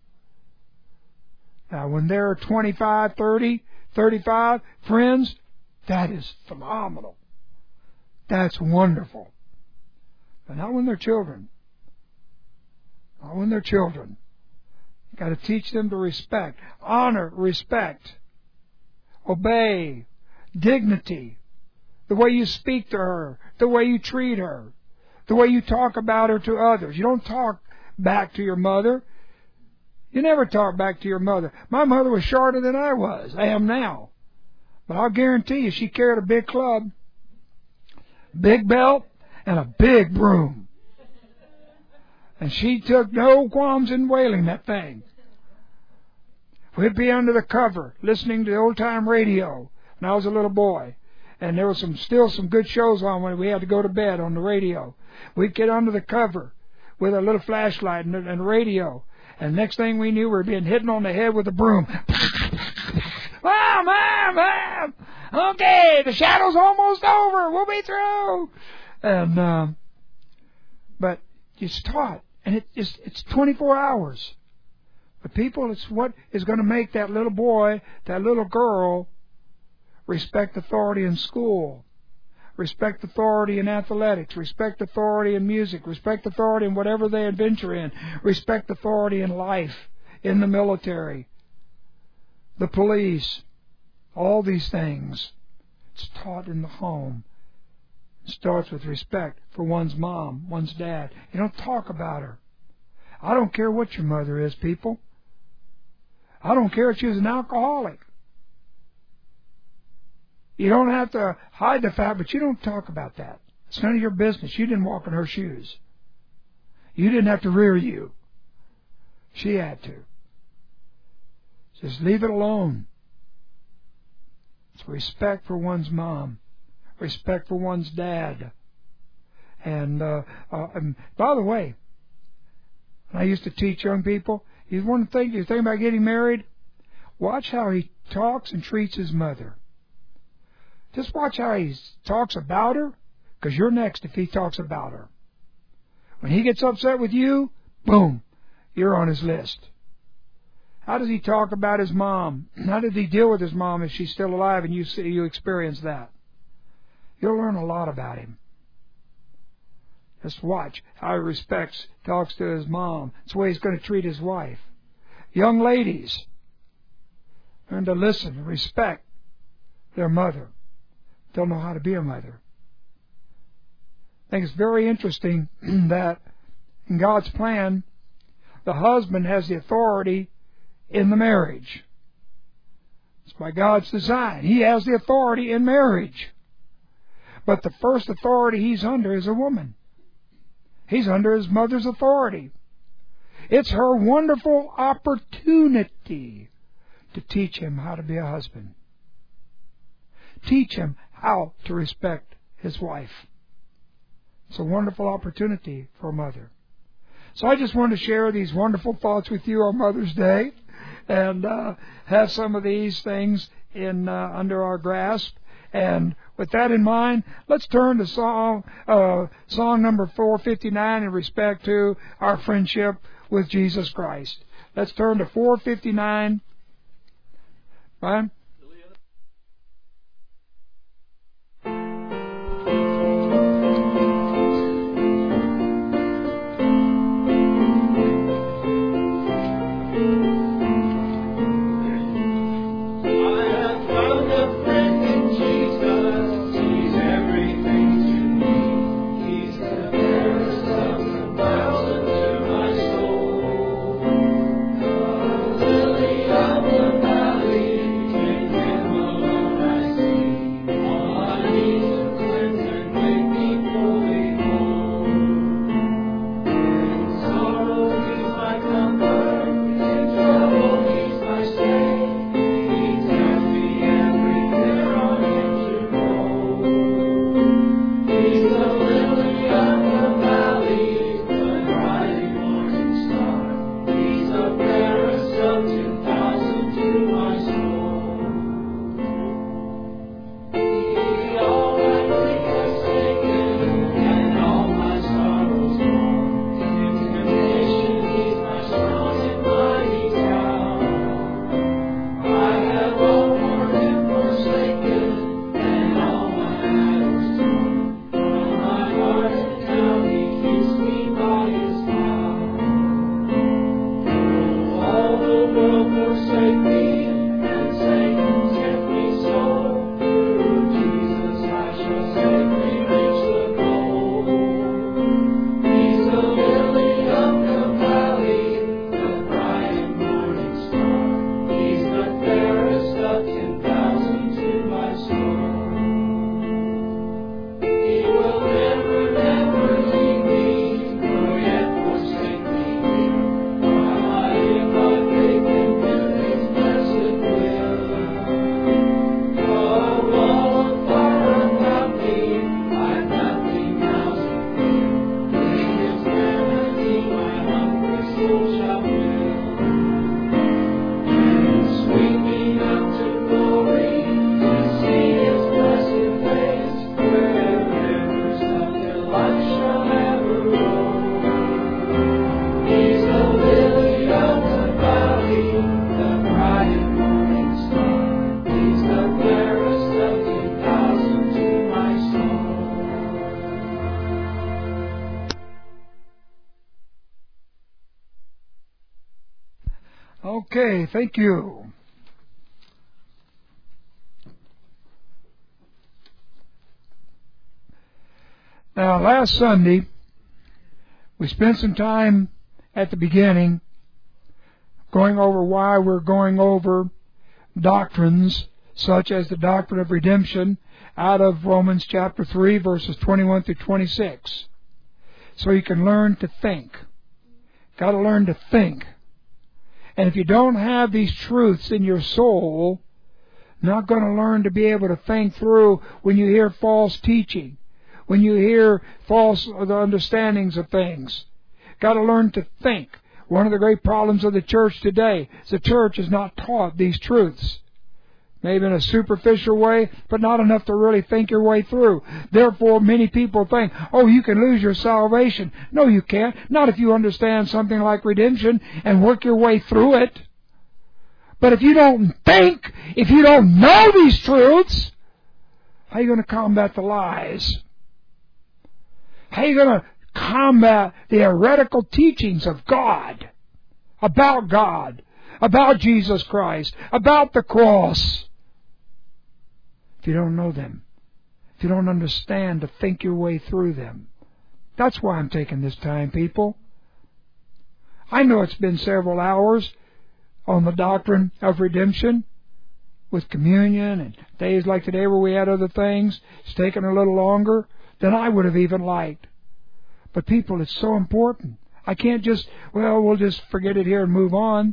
Now, when they're twenty-five, thirty, thirty-five, friends, that is phenomenal. That's wonderful. But not when they're children. Not when they're children. You've got to teach them to respect. Honor, respect. Obey. Dignity. The way you speak to her. The way you treat her. The way you talk about her to others. You don't talk back to your mother. You never talk back to your mother. My mother was shorter than I was. I am now. But I'll guarantee you she carried a big club, big belt, and a big broom. And she took no qualms in wailing that thing. We'd be under the cover listening to the old-time radio when I was a little boy. And there was some still some good shows on when we had to go to bed on the radio. We'd get under the cover with a little flashlight and, and radio. And next thing we knew, we were being hit on the head with a broom. Mom, Mom, Mom! Okay, the shadow's almost over. We'll be through. And uh, but it's taught, and it, it's it's twenty-four hours. But people, it's what is going to make that little boy, that little girl, respect authority in school, respect authority in athletics, respect authority in music, respect authority in whatever they adventure in, respect authority in life, in the military, the police, all these things. It's taught in the home. It starts with respect for one's mom, one's dad. You don't talk about her. I don't care what your mother is, people. I don't care if she was an alcoholic. You don't have to hide the fact, but you don't talk about that. It's none of your business. You didn't walk in her shoes. You didn't have to rear you. She had to. Just leave it alone. It's respect for one's mom. Respect for one's dad. And, uh, uh, and by the way, when I used to teach young people, you want to think, you think about getting married? Watch how he talks and treats his mother. Just watch how he talks about her, because you're next if he talks about her. When he gets upset with you, boom, you're on his list. How does he talk about his mom? How did he deal with his mom if she's still alive and you see, you experience that? You'll learn a lot about him. Just watch how he respects, talks to his mom. It's the way he's going to treat his wife. Young ladies, learn to listen and respect their mother. They'll know how to be a mother. I think it's very interesting that in God's plan, the husband has the authority in the marriage. It's by God's design. He has the authority in marriage. But the first authority he's under is a woman. He's under his mother's authority. It's her wonderful opportunity to teach him how to be a husband. Teach him how to respect his wife. It's a wonderful opportunity for a mother. So I just wanted to share these wonderful thoughts with you on Mother's Day and uh, have some of these things in uh, under our grasp. And with that in mind, let's turn to song, uh, song number four fifty-nine in respect to our friendship with Jesus Christ. Let's turn to four fifty-nine. Brian? Lily of the valley, Okay, thank you. Now, last Sunday, we spent some time at the beginning going over why we're going over doctrines such as the doctrine of redemption out of Romans chapter three, verses twenty-one through twenty-six. So you can learn to think. Got to learn to think. And if you don't have these truths in your soul, not going to learn to be able to think through when you hear false teaching, when you hear false understandings of things. Got to learn to think. One of the great problems of the church today is the church is not taught these truths. Maybe in a superficial way, but not enough to really think your way through. Therefore, many people think, oh, you can lose your salvation. No, you can't. Not if you understand something like redemption and work your way through it. But if you don't think, if you don't know these truths, how are you going to combat the lies? How are you going to combat the heretical teachings of God, about God, about Jesus Christ, about the cross? If you don't know them, if you don't understand to think your way through them. That's why I'm taking this time, people. I know it's been several hours on the doctrine of redemption with communion and days like today where we had other things. It's taken a little longer than I would have even liked. But people, it's so important. I can't just, well, we'll just forget it here and move on.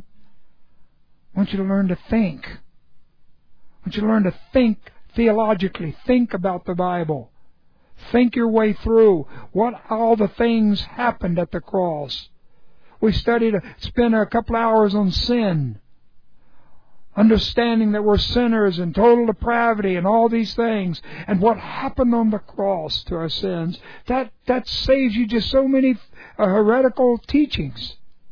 I want you to learn to think. I want you to learn to think theologically. Think about the Bible. Think your way through what all the things happened at the cross. We studied, spent a couple hours on sin. Understanding that we're sinners and total depravity and all these things. And what happened on the cross to our sins. That, that saves you just so many uh, heretical teachings.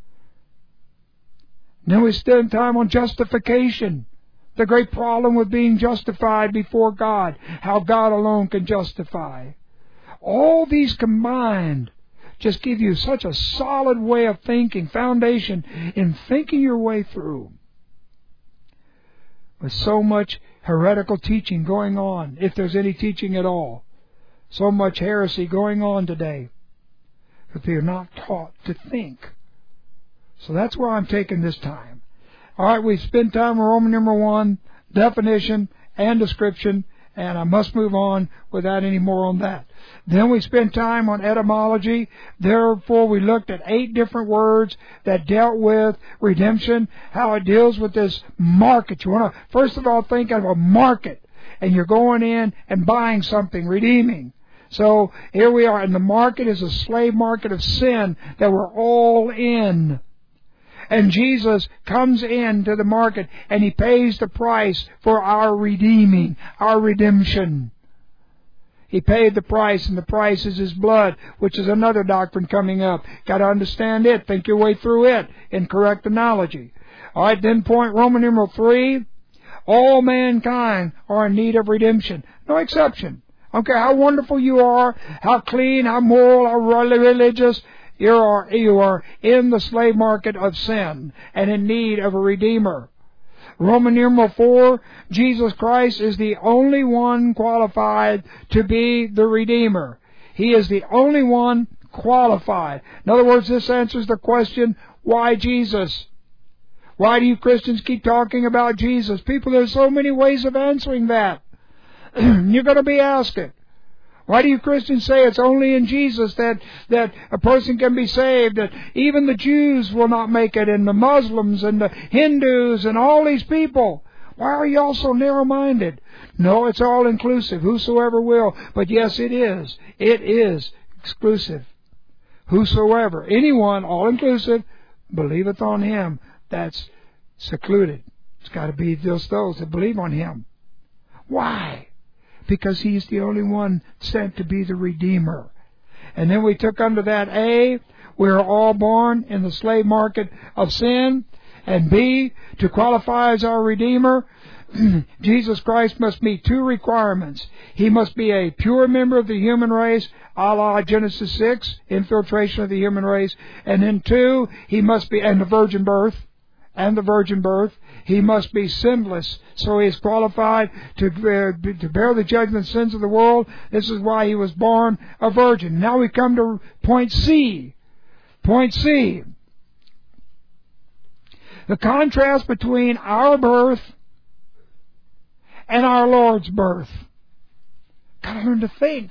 Then we spend time on justification. The great problem with being justified before God. How God alone can justify. All these combined just give you such a solid way of thinking, foundation in thinking your way through. With so much heretical teaching going on, if there's any teaching at all. So much heresy going on today. But they're not taught to think. So that's why I'm taking this time. All right, we spent time on Roman number one, definition and description, and I must move on without any more on that. Then we spent time on etymology. Therefore, we looked at eight different words that dealt with redemption, how it deals with this market. You want to, first of all, think of a market, and you're going in and buying something, redeeming. So here we are, and the market is a slave market of sin that we're all in. And Jesus comes into the market and He pays the price for our redeeming, our redemption. He paid the price, and the price is His blood, which is another doctrine coming up. Got to understand it. Think your way through it in correct analogy. All right, then point Roman numeral three. All mankind are in need of redemption. No exception. I don't care how wonderful you are, how clean, how moral, how religious. You are, you are in the slave market of sin and in need of a Redeemer. Roman numeral four, Jesus Christ is the only one qualified to be the Redeemer. He is the only one qualified. In other words, this answers the question, why Jesus? Why do you Christians keep talking about Jesus? People, there's so many ways of answering that. You're going to be asked it. Why do you Christians say it's only in Jesus that, that a person can be saved, that even the Jews will not make it, and the Muslims and the Hindus and all these people? Why are you all so narrow-minded? No, it's all inclusive. Whosoever will. But yes, it is. It is exclusive. Whosoever, anyone, all inclusive, believeth on Him. That's secluded. It's got to be just those that believe on Him. Why? Because He's the only one sent to be the Redeemer. And then we took under that A, we are all born in the slave market of sin. And B, to qualify as our Redeemer, Jesus Christ must meet two requirements. He must be a pure member of the human race, a la Genesis six, infiltration of the human race. And then two, He must be, and the virgin birth, and the virgin birth. He must be sinless, so he is qualified to, uh, to bear the judgment sins of the world. This is why he was born a virgin. Now we come to point C. Point C. The contrast between our birth and our Lord's birth. Gotta learn to think.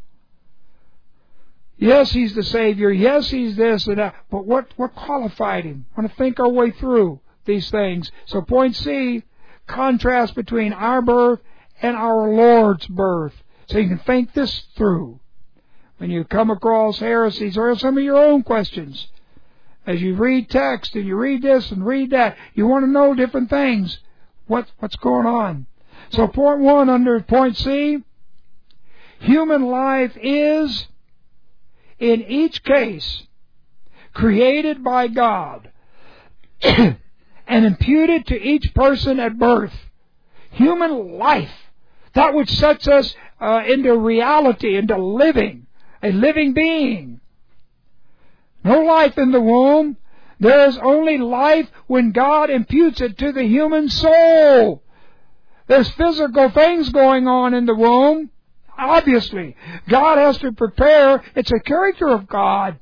Yes, He's the Savior. Yes, He's this and that. But what, what qualified Him? I want to think our way through these things. So point C, contrast between our birth and our Lord's birth. So you can think this through. When you come across heresies or some of your own questions, as you read text and you read this and read that, you want to know different things. What, what's going on? So point one under point C, human life is, in each case, created by God and imputed to each person at birth. Human life, that which sets us uh, into reality, into living, a living being. No life in the womb. There is only life when God imputes it to the human soul. There's physical things going on in the womb. Obviously, God has to prepare. It's a character of God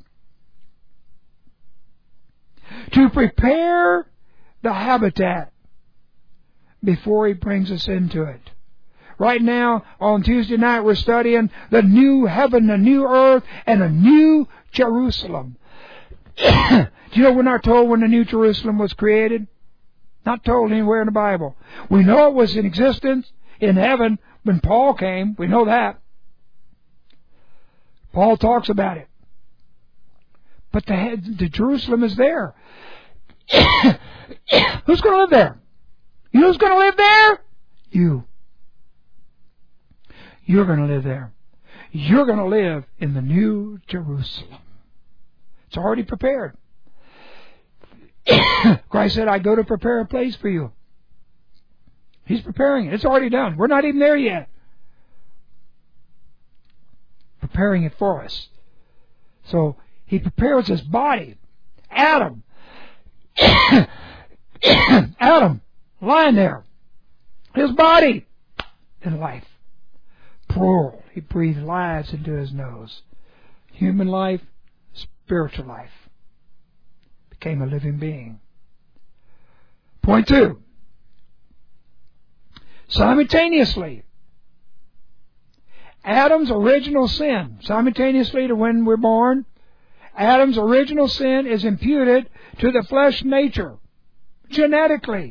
to prepare the habitat before He brings us into it. Right now, on Tuesday night, we're studying the new heaven, the new earth, and a new Jerusalem. Do you know we're not told when the New Jerusalem was created? Not told anywhere in the Bible. We know it was in existence in heaven when Paul came. We know that. Paul talks about it. But the, the Jerusalem is there. Who's going to live there? You know who's going to live there? You. You're going to live there. You're going to live in the New Jerusalem. It's already prepared. Christ said, I go to prepare a place for you. He's preparing it. It's already done. We're not even there yet. Preparing it for us. So He prepares His body. Adam. Adam, lying there. His body in life. Plural. He breathed lives into his nose. Human life, spiritual life. Became a living being. Point two. Simultaneously, Adam's original sin, simultaneously to when we're born, Adam's original sin is imputed to the flesh nature, genetically.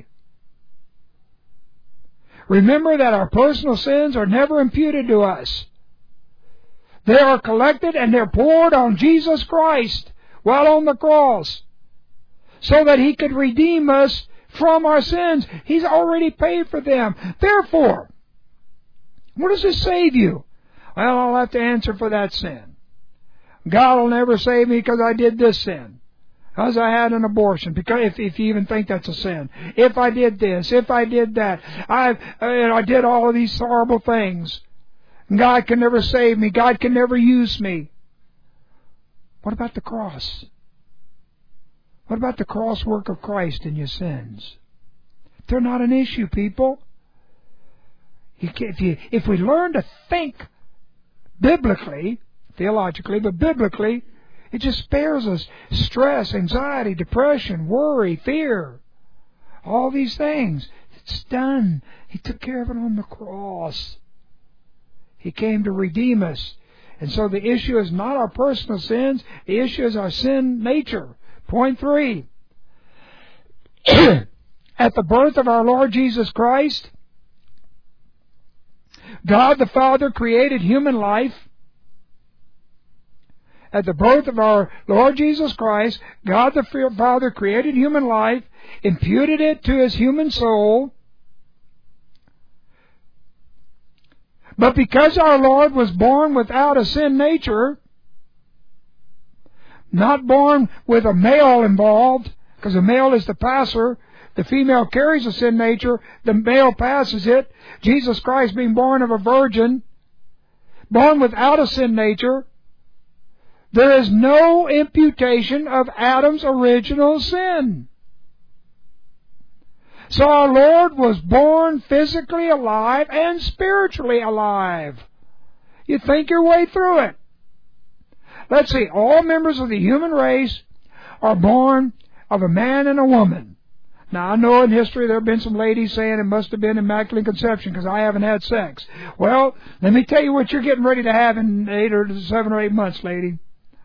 Remember that our personal sins are never imputed to us. They are collected and they're poured on Jesus Christ while on the cross, so that He could redeem us from our sins. He's already paid for them. Therefore, what does this save you? Well, I'll have to answer for that sin. God will never save me because I did this sin. Because I had an abortion. Because if, if you even think that's a sin. If I did this. If I did that. I, uh, I did all of these horrible things. God can never save me. God can never use me. What about the cross? What about the cross work of Christ in your sins? They're not an issue, people. You can, if, you, if we learn to think biblically, theologically, but biblically, it just spares us stress, anxiety, depression, worry, fear. All these things. It's done. He took care of it on the cross. He came to redeem us. And so the issue is not our personal sins. The issue is our sin nature. Point three. At the birth of our Lord Jesus Christ, God the Father created human life. At the birth of our Lord Jesus Christ, God the Father created human life, imputed it to His human soul. But because our Lord was born without a sin nature, not born with a male involved, because the male is the passer, the female carries a sin nature, the male passes it. Jesus Christ being born of a virgin, born without a sin nature, there is no imputation of Adam's original sin. So our Lord was born physically alive and spiritually alive. You think your way through it. Let's see, all members of the human race are born of a man and a woman. Now, I know in history there have been some ladies saying it must have been immaculate conception because I haven't had sex. Well, let me tell you what you're getting ready to have in eight or seven or eight months, lady.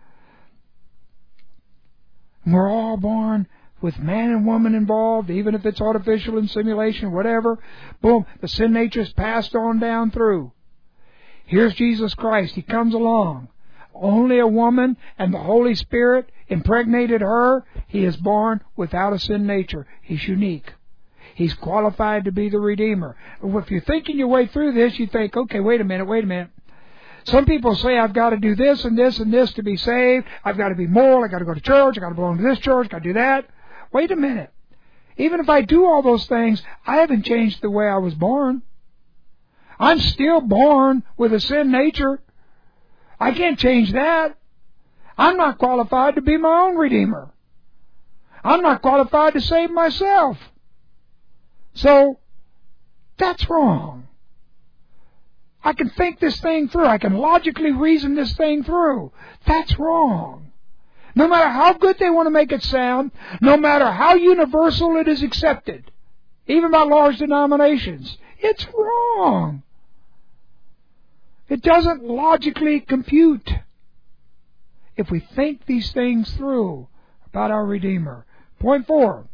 We're all born with man and woman involved, even if it's artificial and simulation, whatever. Boom, the sin nature is passed on down through. Here's Jesus Christ. He comes along. Only a woman and the Holy Spirit impregnated her. He is born without a sin nature. He's unique. He's qualified to be the Redeemer. If you're thinking your way through this, you think, okay, wait a minute, wait a minute. Some people say I've got to do this and this and this to be saved. I've got to be moral. I've got to go to church. I've got to belong to this church. I've got to do that. Wait a minute. Even if I do all those things, I haven't changed the way I was born. I'm still born with a sin nature. I can't change that. I'm not qualified to be my own Redeemer. I'm not qualified to save myself. So, that's wrong. I can think this thing through. I can logically reason this thing through. That's wrong. No matter how good they want to make it sound, no matter how universal it is accepted, even by large denominations, it's wrong. It doesn't logically compute if we think these things through about our Redeemer. Point four.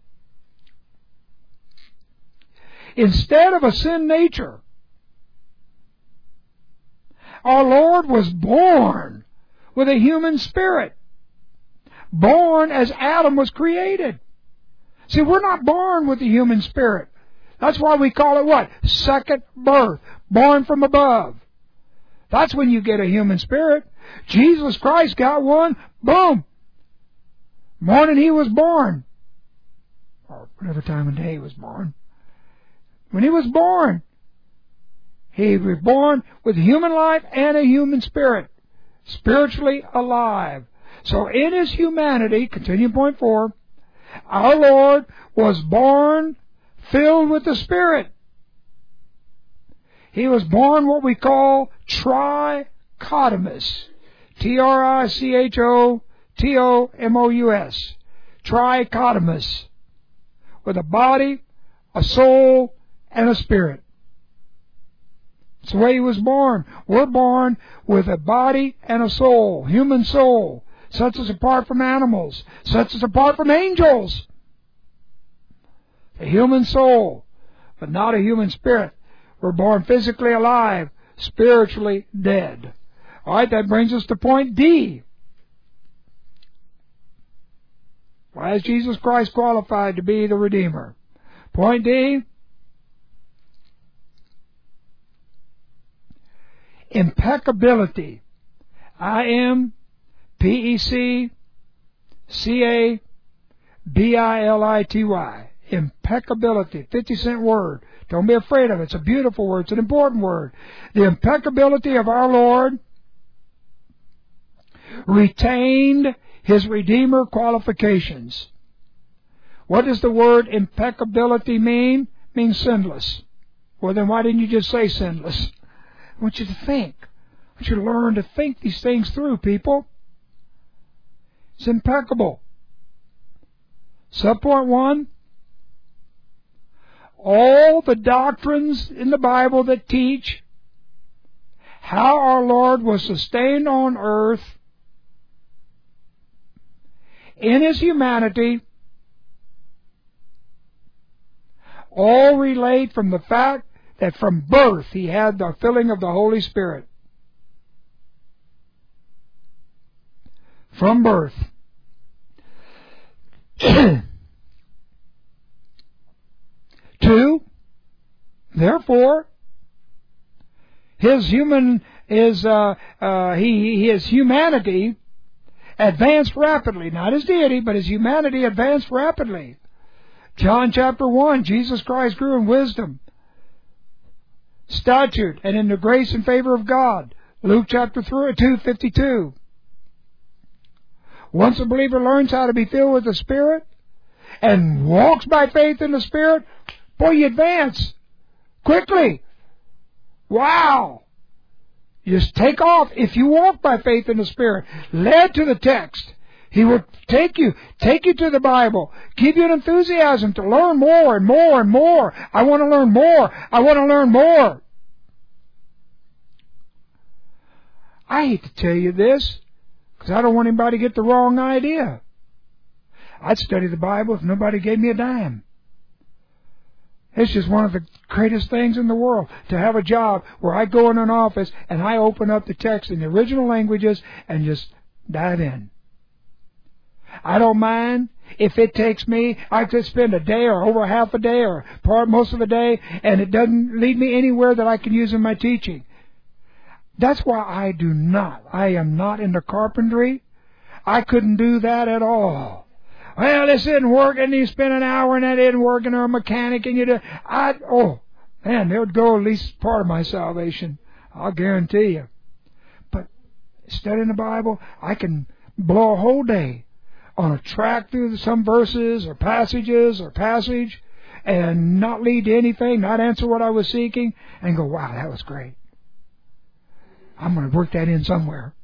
Instead of a sin nature, our Lord was born with a human spirit. Born as Adam was created. See, we're not born with the human spirit. That's why we call it what? Second birth. Born from above. That's when you get a human spirit. Jesus Christ got one. Boom. Morning he was born. Or whatever time of day he was born. When he was born, he was born with human life and a human spirit. Spiritually alive. So in his humanity, continue point four, our Lord was born filled with the Spirit. He was born what we call trichotomous. T R I C H O T O M O U S. Trichotomous. With a body, a soul, and a spirit. It's the way he was born. We're born with a body and a soul, human soul. Sets us apart from animals. Sets us apart from angels. A human soul, but not a human spirit. We're born physically alive, spiritually dead. All right, that brings us to point D. Why is Jesus Christ qualified to be the Redeemer? Point D. Impeccability. I am P E C C A B I L I T Y. Impeccability. fifty cent word. Don't be afraid of it. It's a beautiful word. It's an important word. The impeccability of our Lord retained his Redeemer qualifications. What does the word impeccability mean? It means sinless. Well, then why didn't you just say sinless? I want you to think. I want you to learn to think these things through, people. It's impeccable. Subpoint one. All the doctrines in the Bible that teach how our Lord was sustained on earth in his humanity all relate from the fact that from birth he had the filling of the Holy Spirit. From birth. Two, therefore, his human is uh, uh, he his humanity advanced rapidly. Not his deity, but his humanity advanced rapidly. John chapter one, Jesus Christ grew in wisdom, stature, and in the grace and favor of God. Luke chapter two, fifty-two. Once a believer learns how to be filled with the Spirit, and walks by faith in the Spirit, boy, you advance quickly. Wow. You just take off. If you walk by faith in the Spirit, led to the text, He will take you, take you to the Bible, give you an enthusiasm to learn more and more and more. I want to learn more. I want to learn more. I hate to tell you this, because I don't want anybody to get the wrong idea. I'd study the Bible if nobody gave me a dime. It's just one of the greatest things in the world, to have a job where I go in an office and I open up the text in the original languages and just dive in. I don't mind if it takes me, I could spend a day or over half a day or part most of a day, and it doesn't lead me anywhere that I can use in my teaching. That's why I do not. I am not into carpentry. I couldn't do that at all. Well, this isn't working. You spend an hour and that isn't working, or a mechanic, and you do. I oh man, there would go at least part of my salvation. I'll guarantee you. But studying the Bible, I can blow a whole day on a track through some verses or passages or passage, and not lead to anything, not answer what I was seeking, and go, wow, that was great. I'm going to work that in somewhere.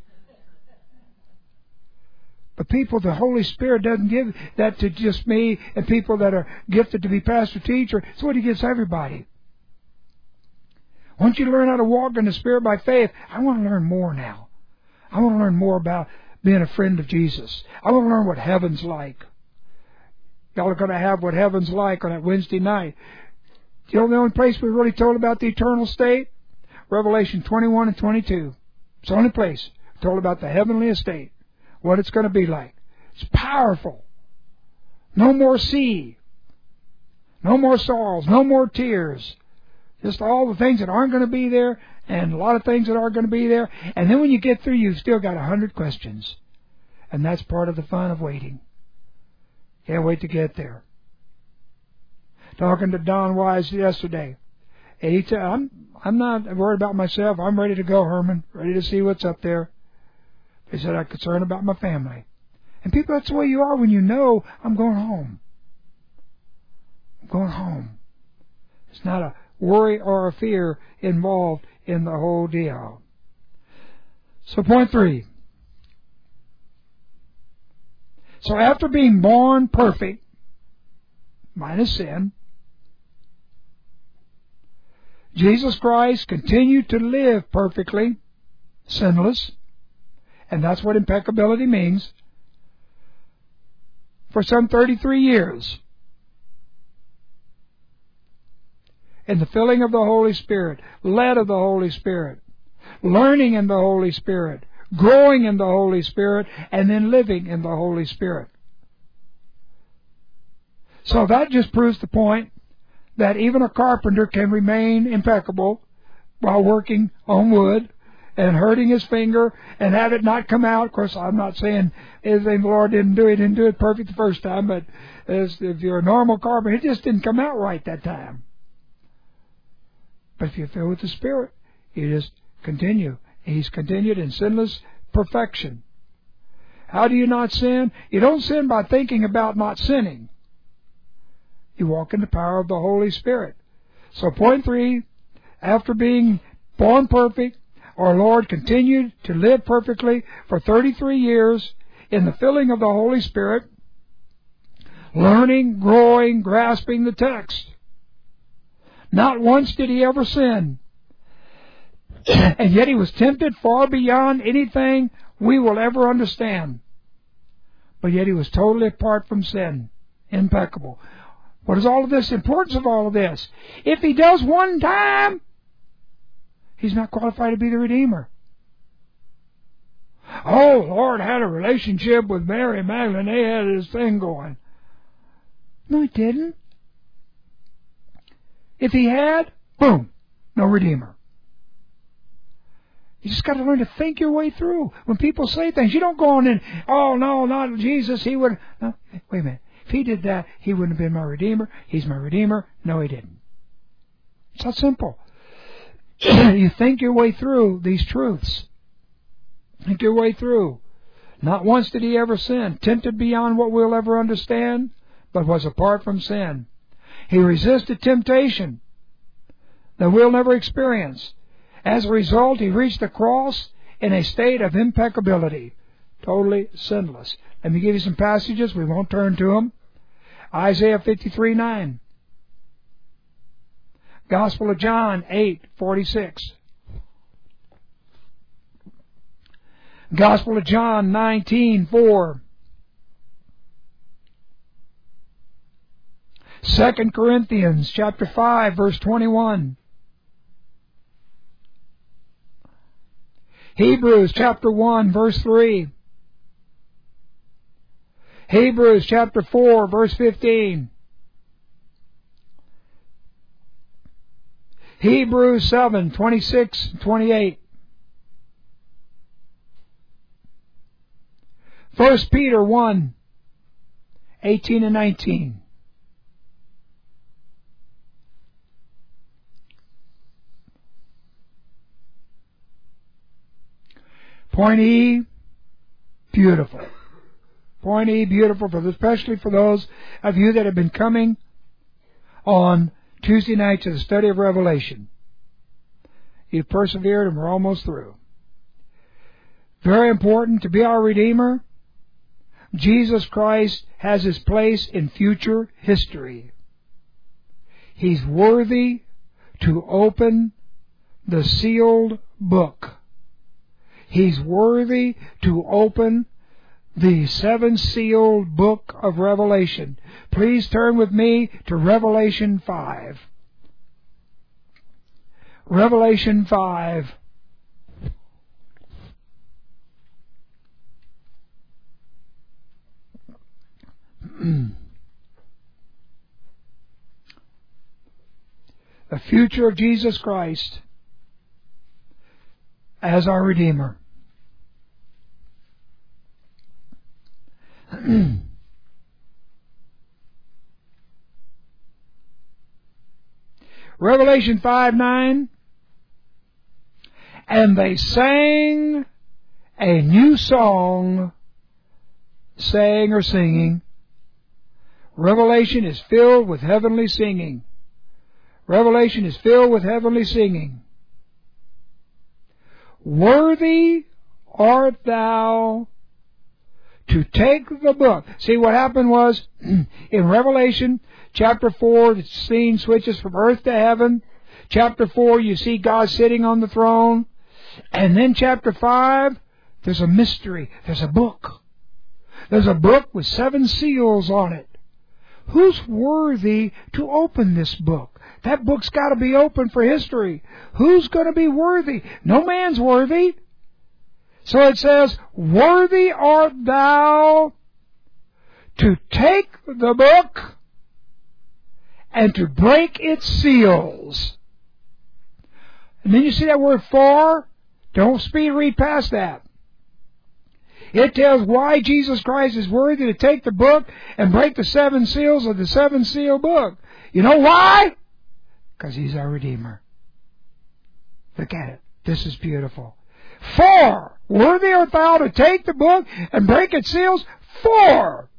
But people, the Holy Spirit doesn't give that to just me and people that are gifted to be pastor, teacher. It's what He gives everybody. Once you learn how to walk in the Spirit by faith, I want to learn more now. I want to learn more about being a friend of Jesus. I want to learn what heaven's like. Y'all are going to have what heaven's like on that Wednesday night. You know the only place we're really told about the eternal state? Revelation twenty-one and twenty-two. It's the only place told about the heavenly estate, what it's going to be like. It's powerful. No more sea. No more sorrows. No more tears. Just all the things that aren't going to be there, and a lot of things that are going to be there. And then when you get through, you've still got a hundred questions. And that's part of the fun of waiting. Can't wait to get there. Talking to Don Wise yesterday. And he said, I'm, I'm not worried about myself. I'm ready to go, Herman. Ready to see what's up there. He said, I'm concerned about my family. And people, that's the way you are when you know, I'm going home. I'm going home. It's not a worry or a fear involved in the whole deal. So point three. So after being born perfect, minus sin, Jesus Christ continued to live perfectly, sinless, and that's what impeccability means, for some thirty-three years. In the filling of the Holy Spirit, led of the Holy Spirit, learning in the Holy Spirit, growing in the Holy Spirit, and then living in the Holy Spirit. So that just proves the point that even a carpenter can remain impeccable while working on wood and hurting his finger and have it not come out. Of course, I'm not saying anything the Lord didn't do. He didn't do it perfect the first time, but as if you're a normal carpenter, it just didn't come out right that time. But if you're filled with the Spirit, you just continue. He's continued in sinless perfection. How do you not sin? You don't sin by thinking about not sinning. You walk in the power of the Holy Spirit. So point three, after being born perfect, our Lord continued to live perfectly for thirty-three years in the filling of the Holy Spirit, learning, growing, grasping the text. Not once did He ever sin. And yet He was tempted far beyond anything we will ever understand. But yet He was totally apart from sin. Impeccable. What is all of this? The importance of all of this? If He does one time, He's not qualified to be the Redeemer. Oh, Lord had a relationship with Mary Magdalene. They had this thing going. No, He didn't. If He had, boom, no Redeemer. You just got to learn to think your way through. When people say things, you don't go on and, oh, no, not Jesus. He would. No, wait a minute. If He did that, He wouldn't have been my Redeemer. He's my Redeemer. No, He didn't. It's that simple. You think your way through these truths. Think your way through. Not once did He ever sin. Tempted beyond what we'll ever understand. but was apart from sin. He resisted temptation that we'll never experience. As a result, he reached the cross in a state of impeccability, totally sinless. Let me give you some passages. We won't turn to them. Isaiah fifty-three nine. Gospel of John eight forty-six. Gospel of John nineteen four. Second Corinthians chapter five verse twenty-one. Hebrews chapter one verse three. Hebrews chapter four verse fifteen. Hebrews seven twenty-six and twenty-eight. First Peter one eighteen and nineteen. Point E, beautiful. Point E, beautiful, for especially for those of you that have been coming on Tuesday night to the study of Revelation. You've persevered and we're almost through. Very important to be our Redeemer. Jesus Christ has His place in future history. He's worthy to open the sealed book. He's worthy to open the seven-sealed book of Revelation. Please turn with me to Revelation five. Revelation five. The future of Jesus Christ as our Redeemer. Revelation five nine. And they sang a new song, sang or singing. Revelation is filled with heavenly singing. Revelation is filled with heavenly singing. Worthy art thou to take the book. See, what happened was, in Revelation chapter four, the scene switches from earth to heaven. Chapter four, you see God sitting on the throne. And then chapter five, there's a mystery. There's a book. There's a book with seven seals on it. Who's worthy to open this book? That book's got to be open for history. Who's going to be worthy? No man's worthy. So it says, worthy art thou to take the book and to break its seals. And then you see that word for? Don't speed read past that. It tells why Jesus Christ is worthy to take the book and break the seven seals of the seven seal book. You know why? Because He's our Redeemer. Look at it. This is beautiful. For, worthy art thou to take the book and break its seals, for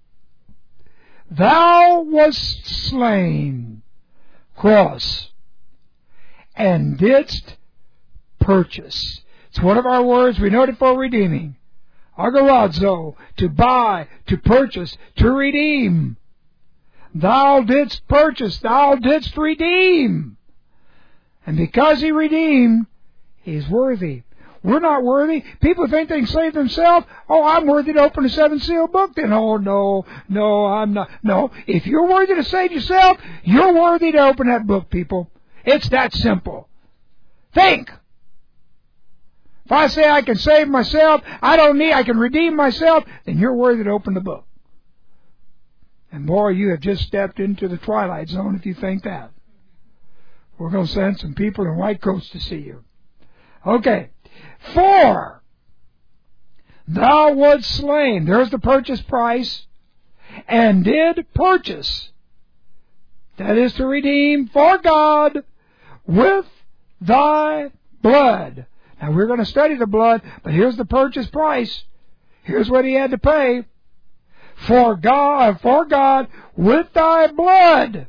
thou wast slain, cross, and didst purchase. It's one of our words. We know it for redeeming. Agorazo, to buy, to purchase, to redeem. Thou didst purchase, thou didst redeem. And because He redeemed, He's worthy. We're not worthy. People think they can save themselves. Oh, I'm worthy to open a seven-seal book. Then, oh, no, no, I'm not. No, if you're worthy to save yourself, you're worthy to open that book, people. It's that simple. Think. If I say I can save myself, I don't need, I can redeem myself, then you're worthy to open the book. And boy, you have just stepped into the twilight zone if you think that. We're going to send some people in white coats to see you. Okay. For thou wast slain. There's the purchase price. And did purchase. That is to redeem for God with thy blood. Now we're going to study the blood, but here's the purchase price. Here's what He had to pay. For God, for God, with thy blood,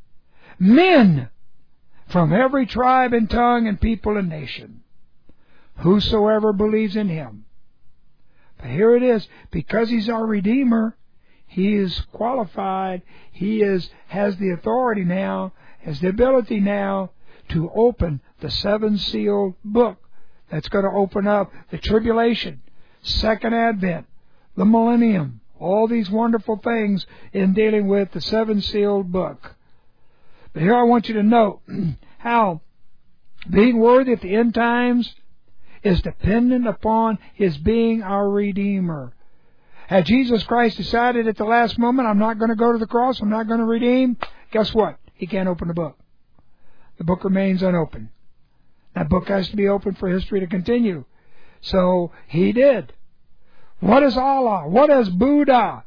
men from every tribe and tongue and people and nation, whosoever believes in him. But here it is, because he's our Redeemer, he is qualified, he is has the authority now, has the ability now to open the seven-sealed book that's going to open up the tribulation, second advent, the millennium, all these wonderful things in dealing with the seven-sealed book. But here I want you to note how being worthy at the end times is dependent upon his being our Redeemer. Had Jesus Christ decided at the last moment, I'm not going to go to the cross, I'm not going to redeem, guess what? He can't open the book. The book remains unopened. That book has to be open for history to continue. So he did. What is Allah? What is Buddha?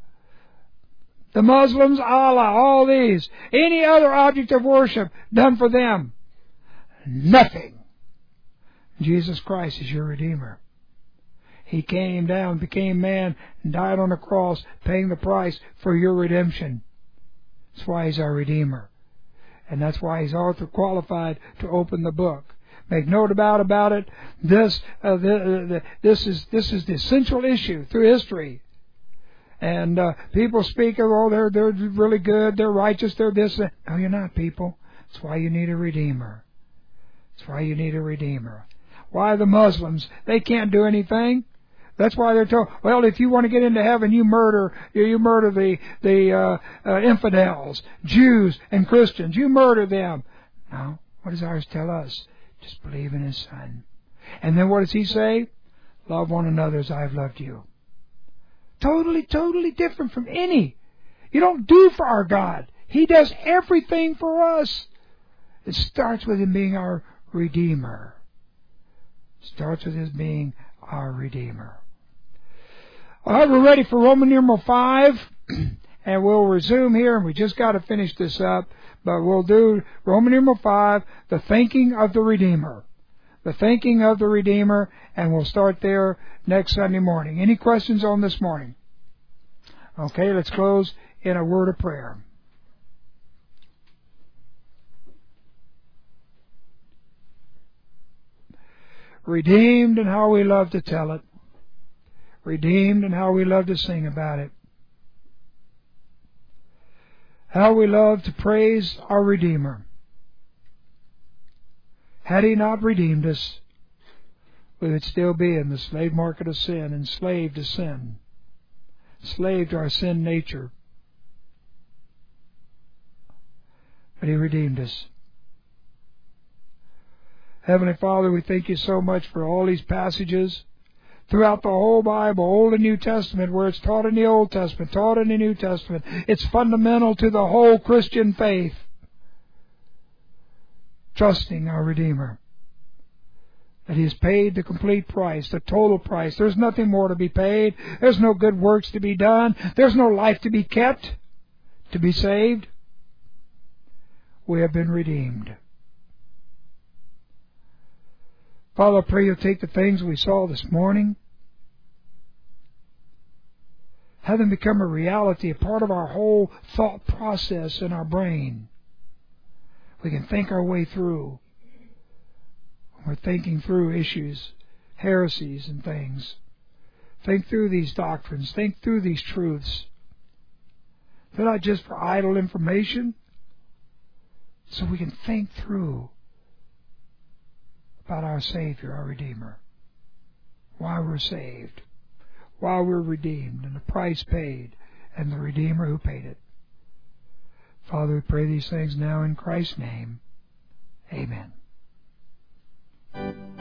The Muslims, Allah, all these. Any other object of worship done for them? Nothing. Jesus Christ is your Redeemer. He came down, became man, and died on the cross, paying the price for your redemption. That's why he's our Redeemer. And that's why he's also qualified to open the book. Make no doubt about it. This, uh, the, uh, the, this is this is the essential issue through history. And uh, people speak of, oh, they're they're really good, they're righteous, they're this. That. No, you're not, people. That's why you need a Redeemer. That's why you need a Redeemer. Why the Muslims? They can't do anything. That's why they're told, well, if you want to get into heaven, you murder, you murder the the uh, uh, infidels, Jews and Christians. You murder them. No, what does ours tell us? Just believe in his Son. And then what does he say? Love one another as I've loved you. Totally, totally different from any. You don't do for our God. He does everything for us. It starts with him being our Redeemer. It starts with his being our Redeemer. All right, we're ready for Roman numeral five, and we'll resume here, and we just got to finish this up, but we'll do Roman numeral five, the thinking of the Redeemer. The thinking of the Redeemer, and we'll start there next Sunday morning. Any questions on this morning? Okay, let's close in a word of prayer. Redeemed, and how we love to tell it. Redeemed, and how we love to sing about it. How we love to praise our Redeemer. Had he not redeemed us, we would still be in the slave market of sin, enslaved to sin, slave to our sin nature. But he redeemed us. Heavenly Father, we thank you so much for all these passages throughout the whole Bible, Old and New Testament, where it's taught in the Old Testament, taught in the New Testament. It's fundamental to the whole Christian faith. Trusting our Redeemer, that he has paid the complete price, the total price. There's nothing more to be paid. There's no good works to be done. There's no life to be kept, to be saved. We have been redeemed. Father, I pray you'll take the things we saw this morning, have them become a reality, a part of our whole thought process in our brain. We can think our way through. We're thinking through issues, heresies and things. Think through these doctrines. Think through these truths. They're not just for idle information. So we can think through about our Savior, our Redeemer. Why we're saved. Why we're redeemed. And the price paid. And the Redeemer who paid it. Father, we pray these things now in Christ's name. Amen.